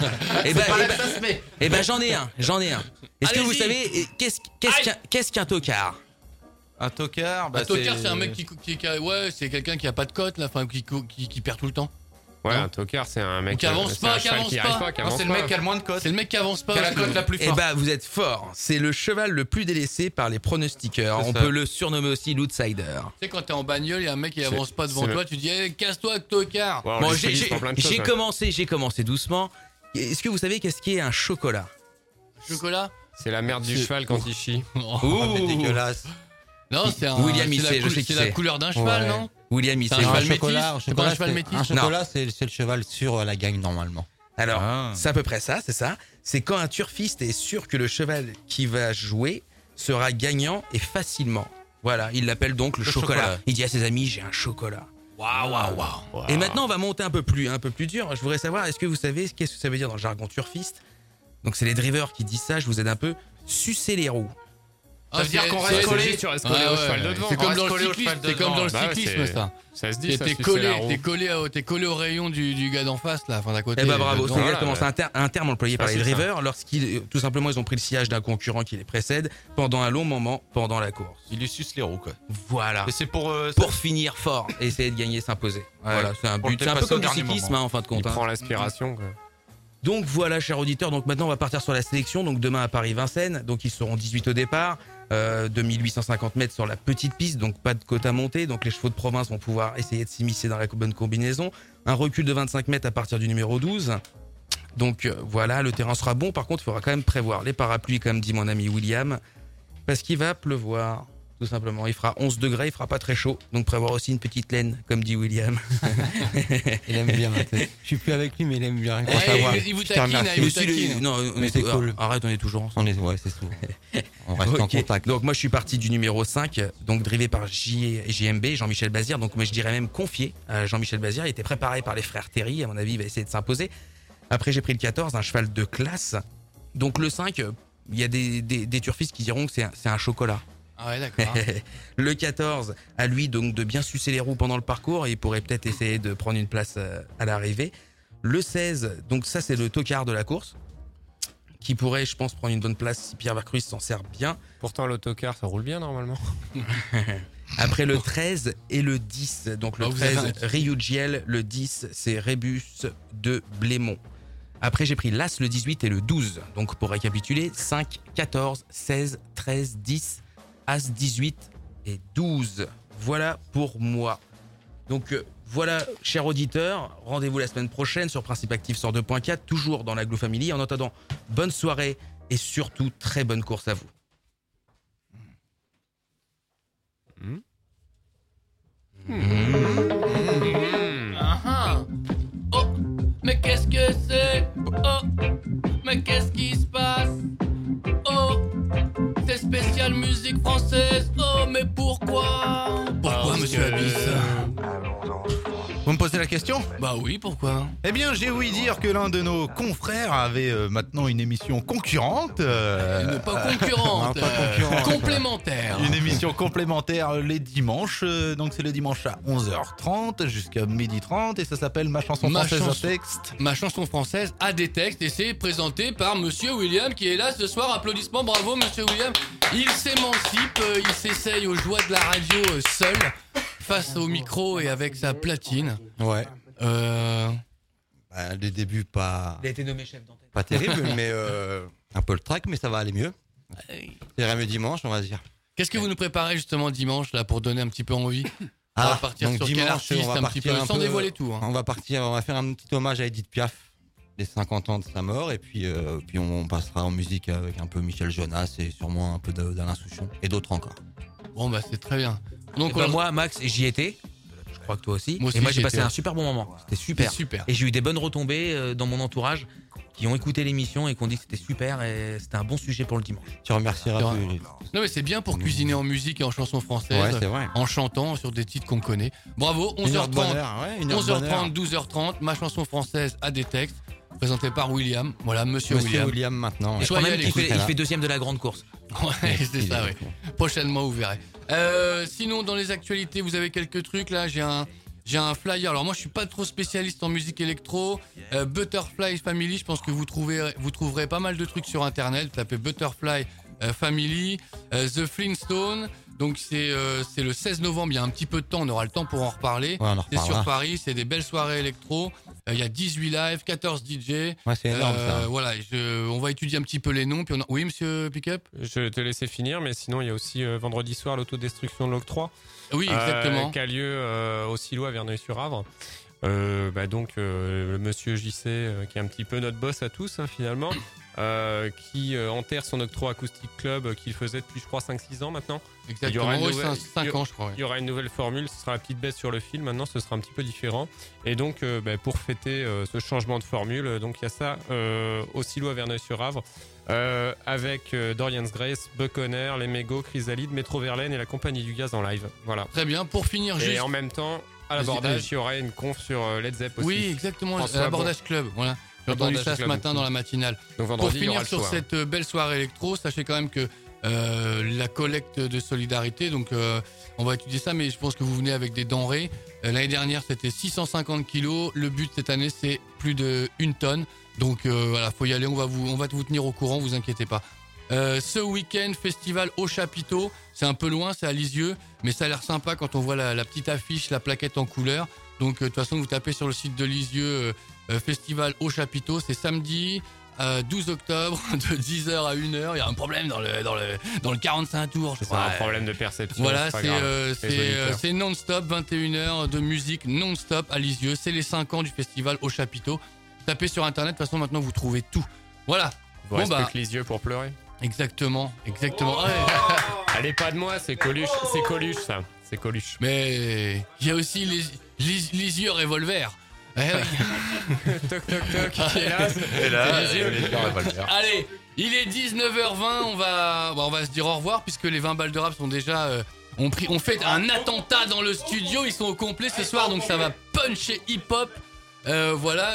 Eh ben j'en ai un. Est-ce que vous savez qu'est-ce qu'un tocard? Un tocard, un tocard, c'est un mec ouais, c'est quelqu'un qui a pas de cote là, enfin qui perd tout le temps. Ouais, Non. un tocard, c'est un mec qui avance pas, qui avance pas. C'est le mec qui a le moins de cote. C'est le mec qui avance pas. Qui a la cote la plus forte. Eh ben vous êtes fort. C'est le cheval le plus délaissé par les pronostiqueurs. C'est On ça. peut le surnommer aussi l'outsider. Tu sais, quand t'es en bagnole, il y a un mec qui avance pas devant toi, tu dis casse-toi, tocard. Ouais, Bon, j'ai j'ai commencé doucement. Est-ce que vous savez qu'est-ce qu'est un chocolat? Chocolat. C'est la merde du cheval quand il chie. Oh, c'est dégueulasse. Non, c'est un. William Isset, je sais qui c'est la c'est. couleur d'un cheval, Ouais. non? William C'est Isset. un cheval métis. C'est pas un cheval métis. Un chocolat, c'est le cheval sur la gagne normalement. Alors, Ah. c'est à peu près ça, c'est ça. C'est quand un turfiste est sûr que le cheval qui va jouer sera gagnant et facilement. Voilà, il l'appelle donc le chocolat. Il dit à ses amis, j'ai un chocolat. Waouh. Et maintenant, on va monter un peu plus dur. Je voudrais savoir, est-ce que vous savez qu'est-ce que ça veut dire dans le jargon turfiste? Donc, c'est les drivers qui disent ça, je vous aide un peu. Sucer les roues. Ça veut dire qu'on reste collé. Tu restes collé au cheval de devant. C'est comme dans reste collé le au cheval cyclisme, de c'est comme dans le devant. Bah ouais, cyclisme, c'est- ça. Ça se dit, ça T'es sucer la roue. collé au rayon du gars d'en face, là, enfin d'à côté. Eh ben bravo, c'est dedans. exactement voilà, ça. Un terme employé par les facile, ça. drivers lorsqu'ils, tout simplement, ils ont pris le sillage d'un concurrent qui les précède pendant un long moment pendant la course. Il lui suce les roues, quoi. Voilà. Et c'est pour Finir fort, essayer de gagner, s'imposer. Voilà, c'est un Pour but. le C'est un peu dépasser comme au du dernier cyclisme, moment. hein, en fin de Il compte. hein. prend l'aspiration, quoi. Donc voilà, chers auditeurs. Donc maintenant, on va partir sur la sélection. Donc demain à Paris-Vincennes. Donc ils seront 18 au départ. 2850 mètres sur la petite piste, donc pas de côte à monter. Donc les chevaux de province vont pouvoir essayer de s'immiscer dans la bonne combinaison. Un recul de 25 mètres à partir du numéro 12. Donc voilà, le terrain sera bon. Par contre, il faudra quand même prévoir les parapluies, comme dit mon ami William, parce qu'il va pleuvoir. Tout simplement, il fera 11 degrés, il fera pas très chaud. Donc prévoir aussi une petite laine, comme dit William. Il aime bien. Je suis plus avec lui, mais il aime bien. Ouais, Faut savoir. il vous Je te taquine, remercie. il vous Mais si, taquine. non, Mais c'est cool. Arrête, on est toujours ensemble. Ouais, c'est souvent. On reste en Ok. contact. Donc moi je suis parti du numéro 5, donc drivé par JMB, Jean-Michel Bazir, donc moi je dirais même confié à Jean-Michel Bazir. Il était préparé par les frères Terry, à mon avis il va essayer de s'imposer. Après j'ai pris le 14, un cheval de classe. Donc le 5, il y a des turfistes qui diront que c'est un chocolat. Ah ouais, d'accord. Le 14, à lui donc de bien sucer les roues pendant le parcours et il pourrait peut-être essayer de prendre une place à l'arrivée. Le 16, donc ça c'est le tocard de la course, qui pourrait, je pense, prendre une bonne place si Pierre Vercruis s'en sert bien. Pourtant, l'autocar, ça roule bien normalement. Après le 13 et le 10, donc le 13, Ryugiel, le 10, c'est Rébus de Blémont. Après, j'ai pris l'As, le 18 et le 12. Donc, pour récapituler, 5, 14, 16, 13, 10, As, 18 et 12. Voilà pour moi. Donc, voilà, chers auditeurs, rendez-vous la semaine prochaine sur Principe Actif 102.4, toujours dans la Glou Family. En attendant, bonne soirée et surtout, très bonne course à vous. Oh, mais qu'est-ce que c'est? Oh, mais qu'est-ce qui se passe? Oh, c'est spécial musique française. Oh, mais pourquoi? Pourquoi, monsieur Abyss? Vous me posez la question? Bah oui, pourquoi? Eh bien, j'ai ouï dire que l'un de nos confrères avait maintenant une émission concurrente. Pas concurrente, complémentaire. Une émission complémentaire les dimanches. Donc, c'est le dimanche à 11h30 jusqu'à 12h30 et ça s'appelle Ma chanson française à texte. Ma chanson française a des textes et c'est présenté par Monsieur William qui est là ce soir. Applaudissements, bravo Monsieur William. Il s'émancipe, il s'essaye aux joies de la radio seul. Face au micro et avec sa platine. Ouais. Les débuts pas. Il a été nommé chef d'antenne. Pas terrible, mais un peu le track, mais ça va aller mieux. C'est mieux dimanche, on va dire. Qu'est-ce que vous nous préparez justement dimanche là pour donner un petit peu envie? On va partir donc sur dimanche, quel artiste un petit peu, sans dévoiler tout. Hein. On va faire un petit hommage à Edith Piaf, les 50 ans de sa mort, et puis on passera en musique avec un peu Michel Jonas et sûrement un peu d'Alain Souchon et d'autres encore. Bon bah c'est très bien. Donc moi, Max, j'y étais. Je crois que toi aussi. Moi aussi et moi, j'ai passé un super bon moment. C'était super. Super. Et j'ai eu des bonnes retombées dans mon entourage qui ont écouté l'émission et qui ont dit que c'était super et c'était un bon sujet pour le dimanche. Tu remercieras. Non mais c'est bien pour cuisiner en musique et en chanson française, ouais, c'est vrai. en chantant sur des titres qu'on connaît. Bravo, 11h30, 11h30, 12h30, ma chanson française a des textes. Présenté par William. Voilà, Monsieur William maintenant. Et je crois même qu'il fait deuxième de la grande course. Ouais, c'est ça, oui. Prochainement, vous verrez. Sinon, dans les actualités, vous avez quelques trucs. Là, j'ai un flyer. Alors moi, je suis pas trop spécialiste en musique électro. Butterfly Family, je pense que vous trouverez pas mal de trucs sur Internet. Vous tapez Butterfly Family, The Flintstones. Donc c'est le 16 novembre, il y a un petit peu de temps, on aura le temps pour en reparler. Ouais, c'est sur Paris, c'est des belles soirées électro. Il y a 18 live, 14 DJ. Ouais, c'est énorme ça. Voilà, on va étudier un petit peu les noms. Puis Oui, monsieur Pickup? Je te laissais finir, mais sinon il y a aussi vendredi soir l'autodestruction de l'octroi. Oui, exactement. Qui a lieu au Silo à Verneuil-sur-Avre. Le monsieur JC, qui est un petit peu notre boss à tous finalement, qui enterre son Octro Acoustic Club qu'il faisait depuis je crois 5-6 ans maintenant. Exactement, c'est 5 ans je crois. Il y aura une nouvelle formule, ce sera la petite baisse sur le fil, maintenant ce sera un petit peu différent. Et donc pour fêter ce changement de formule, donc il y a ça au Silo à Verneuil-sur-Avre. Avec Dorian's Grace, Buccaneer, Les Mégots, Chrysalide, Métro Verlaine et la Compagnie du Gaz en live. Voilà. Très bien, pour finir juste. Et en même temps, à l'abordage, il y aura une conf sur Led Zepp aussi. Oui, exactement, l'abordage club. Voilà. J'ai entendu ça ce matin dans la matinale. Donc vendredi, pour finir sur cette belle soirée électro, sachez quand même que la collecte de solidarité, donc on va étudier ça, mais je pense que vous venez avec des denrées. L'année dernière, c'était 650 kilos. Le but cette année, c'est plus de 1 tonne. Donc voilà, faut y aller. On va vous tenir au courant, vous inquiétez pas. Ce week-end, festival au Chapiteau. C'est un peu loin, c'est à Lisieux, mais ça a l'air sympa quand on voit la petite affiche, la plaquette en couleur. Donc de toute façon, vous tapez sur le site de Lisieux, festival au Chapiteau. C'est samedi 12 octobre de 10h à 1h. Il y a un problème dans le 45 tours, je crois. C'est un problème de perception. Voilà, c'est non-stop, 21h de musique non-stop à Lisieux. C'est les 5 ans du festival au Chapiteau. Tapez sur internet, de toute façon maintenant vous trouvez tout. Voilà. Vous restez que les yeux pour pleurer. Exactement. Oh Allez, pas de moi, c'est Coluche ça. C'est Coluche. Mais il y a aussi les yeux revolver. Toc toc toc. Et là, les yeux revolver. Allez, il est 19h20, on va se dire au revoir puisque les 20 balles de rap sont déjà on fait un attentat dans le studio, ils sont au complet ce soir donc ça va puncher hip-hop. Voilà.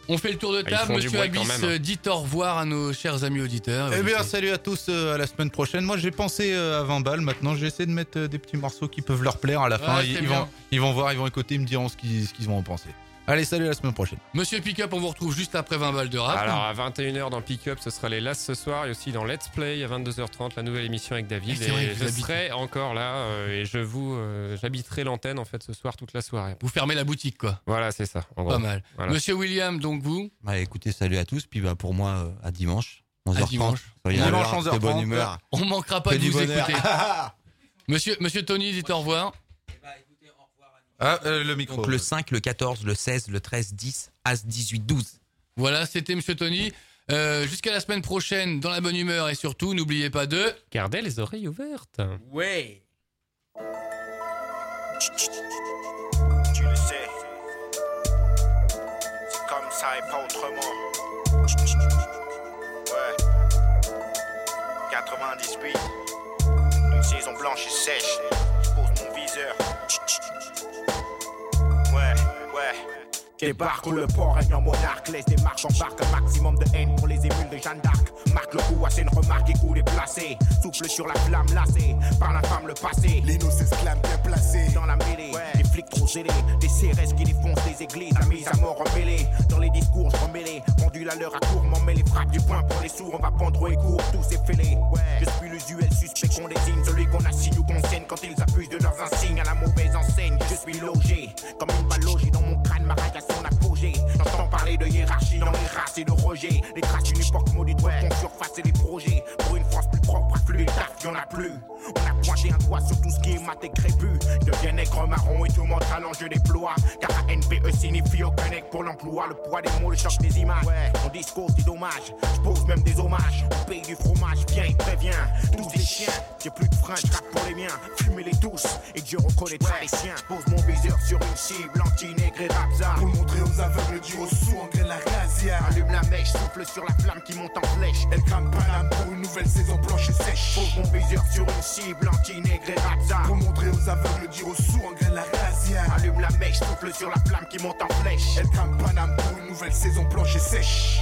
On fait le tour de table. Monsieur Abyss, dites au revoir à nos chers amis auditeurs. Eh bien, salut à tous, à la semaine prochaine. Moi, j'ai pensé à 20 balles. Maintenant, j'ai essayé de mettre des petits morceaux qui peuvent leur plaire à la fin. Ils vont voir, ils vont écouter, ils me diront ce qu'ils vont en penser. Allez, salut, à la semaine prochaine. Monsieur Pick-up, on vous retrouve juste après 20 balles de rap. Alors, à 21h dans Pick-up, ce sera les Last ce soir. Et aussi dans Let's Play, à 22h30, la nouvelle émission avec David. Et je serai encore là et j'habiterai l'antenne en fait ce soir toute la soirée. Vous fermez la boutique, quoi. Voilà, c'est ça. En Pas gros. mal. Voilà. Monsieur William, donc vous. Bah, écoutez, salut à tous. Puis bah, pour moi, à dimanche, 11h30. Dimanche. Soyez à l'heure, de bonne humeur. On manquera pas Que de du vous bonheur. écouter. Monsieur Tony, dites au revoir. Le micro. Donc le 5, le 14, le 16, le 13, 10, As, 18, 12. Voilà, c'était Monsieur Tony. Jusqu'à la semaine prochaine, dans la bonne humeur et surtout, n'oubliez pas de... Gardez les oreilles ouvertes. Ouais. Tu le sais, c'est comme ça et pas autrement. Ouais, 98, une saison blanche et sèche. Je pose mon viseur. Ouais. Débarque où le port règne en monarque. Laisse des marques en barque, un maximum de haine pour les émules de Jeanne d'Arc. Marque le coup, assez une remarque et coup déplacé. Souffle sur la flamme lassée par la femme le passé. L'innocence exclame bien placé. Dans la mêlée, des flics trop zélés, des CRS qui défoncent les églises, la mise à mort emmêlée. Dans les discours, je remêlés, pendule à l'heure à court, m'en met les frappes du poing pour les sourds. On va pendre et court, tous ces fêlés. Je suis l'usuel suspect qu'on désigne, celui qu'on assigne ou qu'on scène quand ils abusent de leurs insignes à la mauvaise enseigne. Je suis logé, comme une balle logée dans mon crâne, ma rage à son apogée. J'entends parler de hiérarchie dans les races et de rejet. Les traces d'une époque maudite font surface et des projets. Pour une France plus propre, plus les taf, y'en a plus. On a pointé un doigt sur tout ce qui est mat et crépu. Deviens nègre marron et tout mon talent je déploie. Car ANPE signifie aucun nègre pour l'emploi. Le poids des mots, le choc des images. Mon discours c'est dommage, je pose même des hommages. Au pays du fromage, viens et préviens tous les chiens, j'ai plus de frein, je rappe pour les miens. Fumez-les tous et Dieu reconnaîtra les siens. Pose mon viseur sur une cible, anti-nègre et rapza. Pour montrer aux aveugles, dire aux sourds, en graine la razzia. Allume la mèche, souffle sur la flamme qui monte en flèche. Elle crame pas l'âme pour une nouvelle saison blanche et sèche. Pose mon viseur sur une cible, anti-nègre et rapza. Pour montrer aux aveugles, dire aux sourds, en graine la razzia. Allume la mèche, souffle sur la flamme qui monte en flèche. Elle crame pas l'âme pour une nouvelle saison blanche et sèche.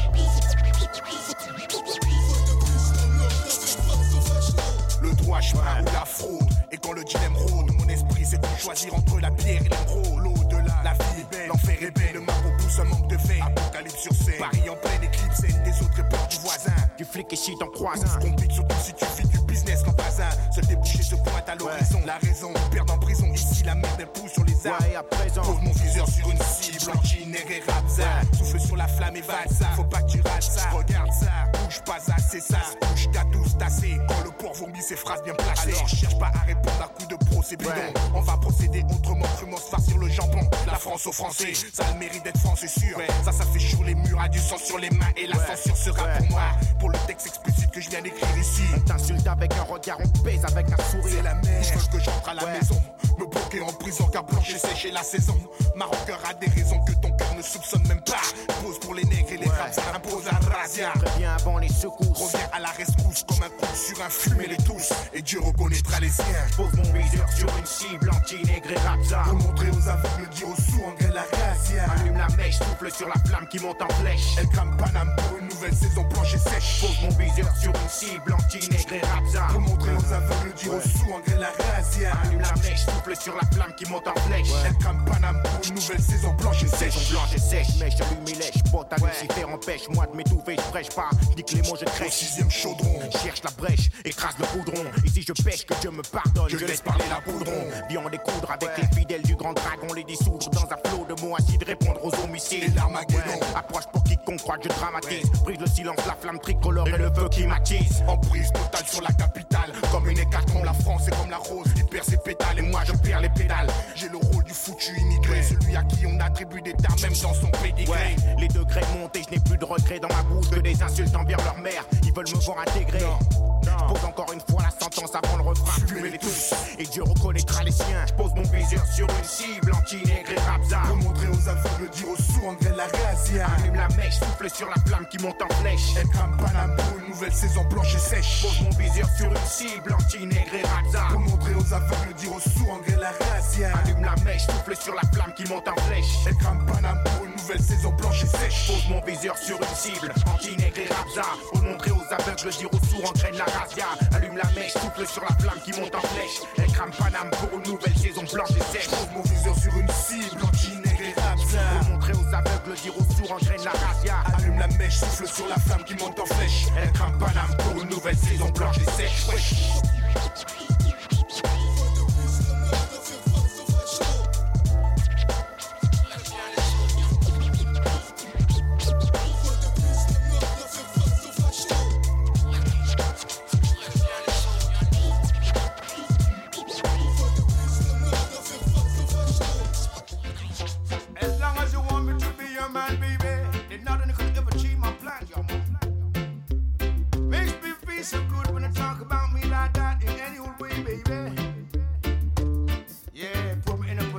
Le droit chemin ou la fraude. Et quand le dilemme rôde, mon esprit c'est de choisir entre la pierre et l'émeraude. L'au-delà, la vie est belle, l'enfer est belle. Le marbre pousse un manque de fait. Apocalypse sur scène, Paris en pleine éclipse. Scène des autres et peur du voisin. Du flic et shit en croisant. Tout se complique surtout si tu fais du business qu'en bazin. Seul débouché se pointe à l'horizon. La raison, perdre en prison. Ici la merde elle pousse sur les arbres. Et à présent, pose mon viseur sur une cible. Anti-nègre et rapza. Souffle sur la flamme et va ça. Faut pas que tu rates ça. Regarde ça, bouge pas ça, c'est ça. Bouge t'as tous tassé. Quand le port vomit ses phrases bien placées. Alors cherche pas à répondre à coups de procès bidon. On va procéder autrement, crûment se farcir le jambon. La France aux Français, ça a le mérite d'être France, c'est sûr. Ça fait chaud les murs, a du sang sur les mains. Et la censure sera pour moi. Pour le texte explicite que je viens d'écrire ici. On t'insulte avec un regard, on te baise avec un sourire. C'est la merde, je veux que j'entre à la maison. Me bloquer en prison car blanche et sèche est la saison. Ma rancœur a des raisons que ton cœur ne soupçonne même pas. Pose pour les nègres et les femmes, ça impose à razzia. Reviens avant les secousses. Reviens à la rescousse comme un coup sur un fumez-les tous. Et Dieu reconnaîtra les siens. Pose mon viseur sur une cible, anti-nègre et rapza. Pour montrer aux aveugles, dire aux sourds, en graine la razzia. Allume la mèche, souffle sur la flamme qui monte en flèche. Elle crame Paname pour une nouvelle saison blanche et sèche. Pose mon viseur sur une cible, anti-nègre et rapza. Pour montrer aux aveugles, dire aux sourds, en graine la razzia. Allume la mèche, souffle sur la flamme qui monte en flèche. Elle crame Paname pour une nouvelle saison blanche et sèche. Saison blanche et sèche, mèche, allume et lèche. Botte à Lucifer empêche moi de m'étouffer, je prêche pas. Je dis que les mots je crèche. Sixième chaudron, cherche la brèche, écrase le poudron. Ici je pêche, que Dieu me pardonne. Je laisse parler la poudron. Viens en découdre avec les fidèles du grand dragon, les dissoudre dans un flot de mots acides, répondre aux homicides. Et l'Armageddon. Approche pour quiconque croit que je dramatise. Brise le silence, la flamme tricolore et le feu qui m'attise. Emprise totale sur la capitale. Comme une hécatombe, la France est comme la rose qui perd ses pétales. Et moi je perds les pédales. J'ai le rôle du foutu immigré, celui à qui on attribue des termes même dans son pédigré. Les degrés montent et je n'ai plus de regrets dans ma bouche que des insultes envers leur mère. Ils veulent me voir intégrer. Je pose encore une fois la sentence avant le refrain. Fumez-les tous et Dieu reconnaîtra les siens. Je pose mon viseur sur une cible, anti-nègre et rapza. Pour montrer aux aveugles, dire aux sourds, en graine la razzia. Allume la mèche, souffle sur la flamme qui monte en flèche. Elle crame Paname pour une nouvelle saison blanche et sèche. Pose mon viseur sur une cible, anti-nègre et rapza. Pour montrer aux aveugles, dire aux sourds, en graine la razzia. Allume la mèche, souffle sur la flamme qui monte en flèche. Elle crame Paname pour une nouvelle saison blanche et sèche. Pose mon viseur sur une cible, anti-nègre et rapza. Pour montrer aux aveugles, dire aux sourds, entraîne la razzia. Allume la mèche, souffle sur la flamme qui monte en flèche. Elle crame Paname pour une nouvelle saison blanche et sèche. Pose mon viseur sur une cible, anti-nègre et rapza. Pour montrer aux aveugles, dire aux sourds, entraîne la razzia. Allume la mèche, souffle sur la flamme qui monte en flèche. Elle crame Paname pour une nouvelle saison blanche et sèche. Wesh. As long as you want me to be your man, baby, then nothing could ever change my plans, your man. Makes me feel so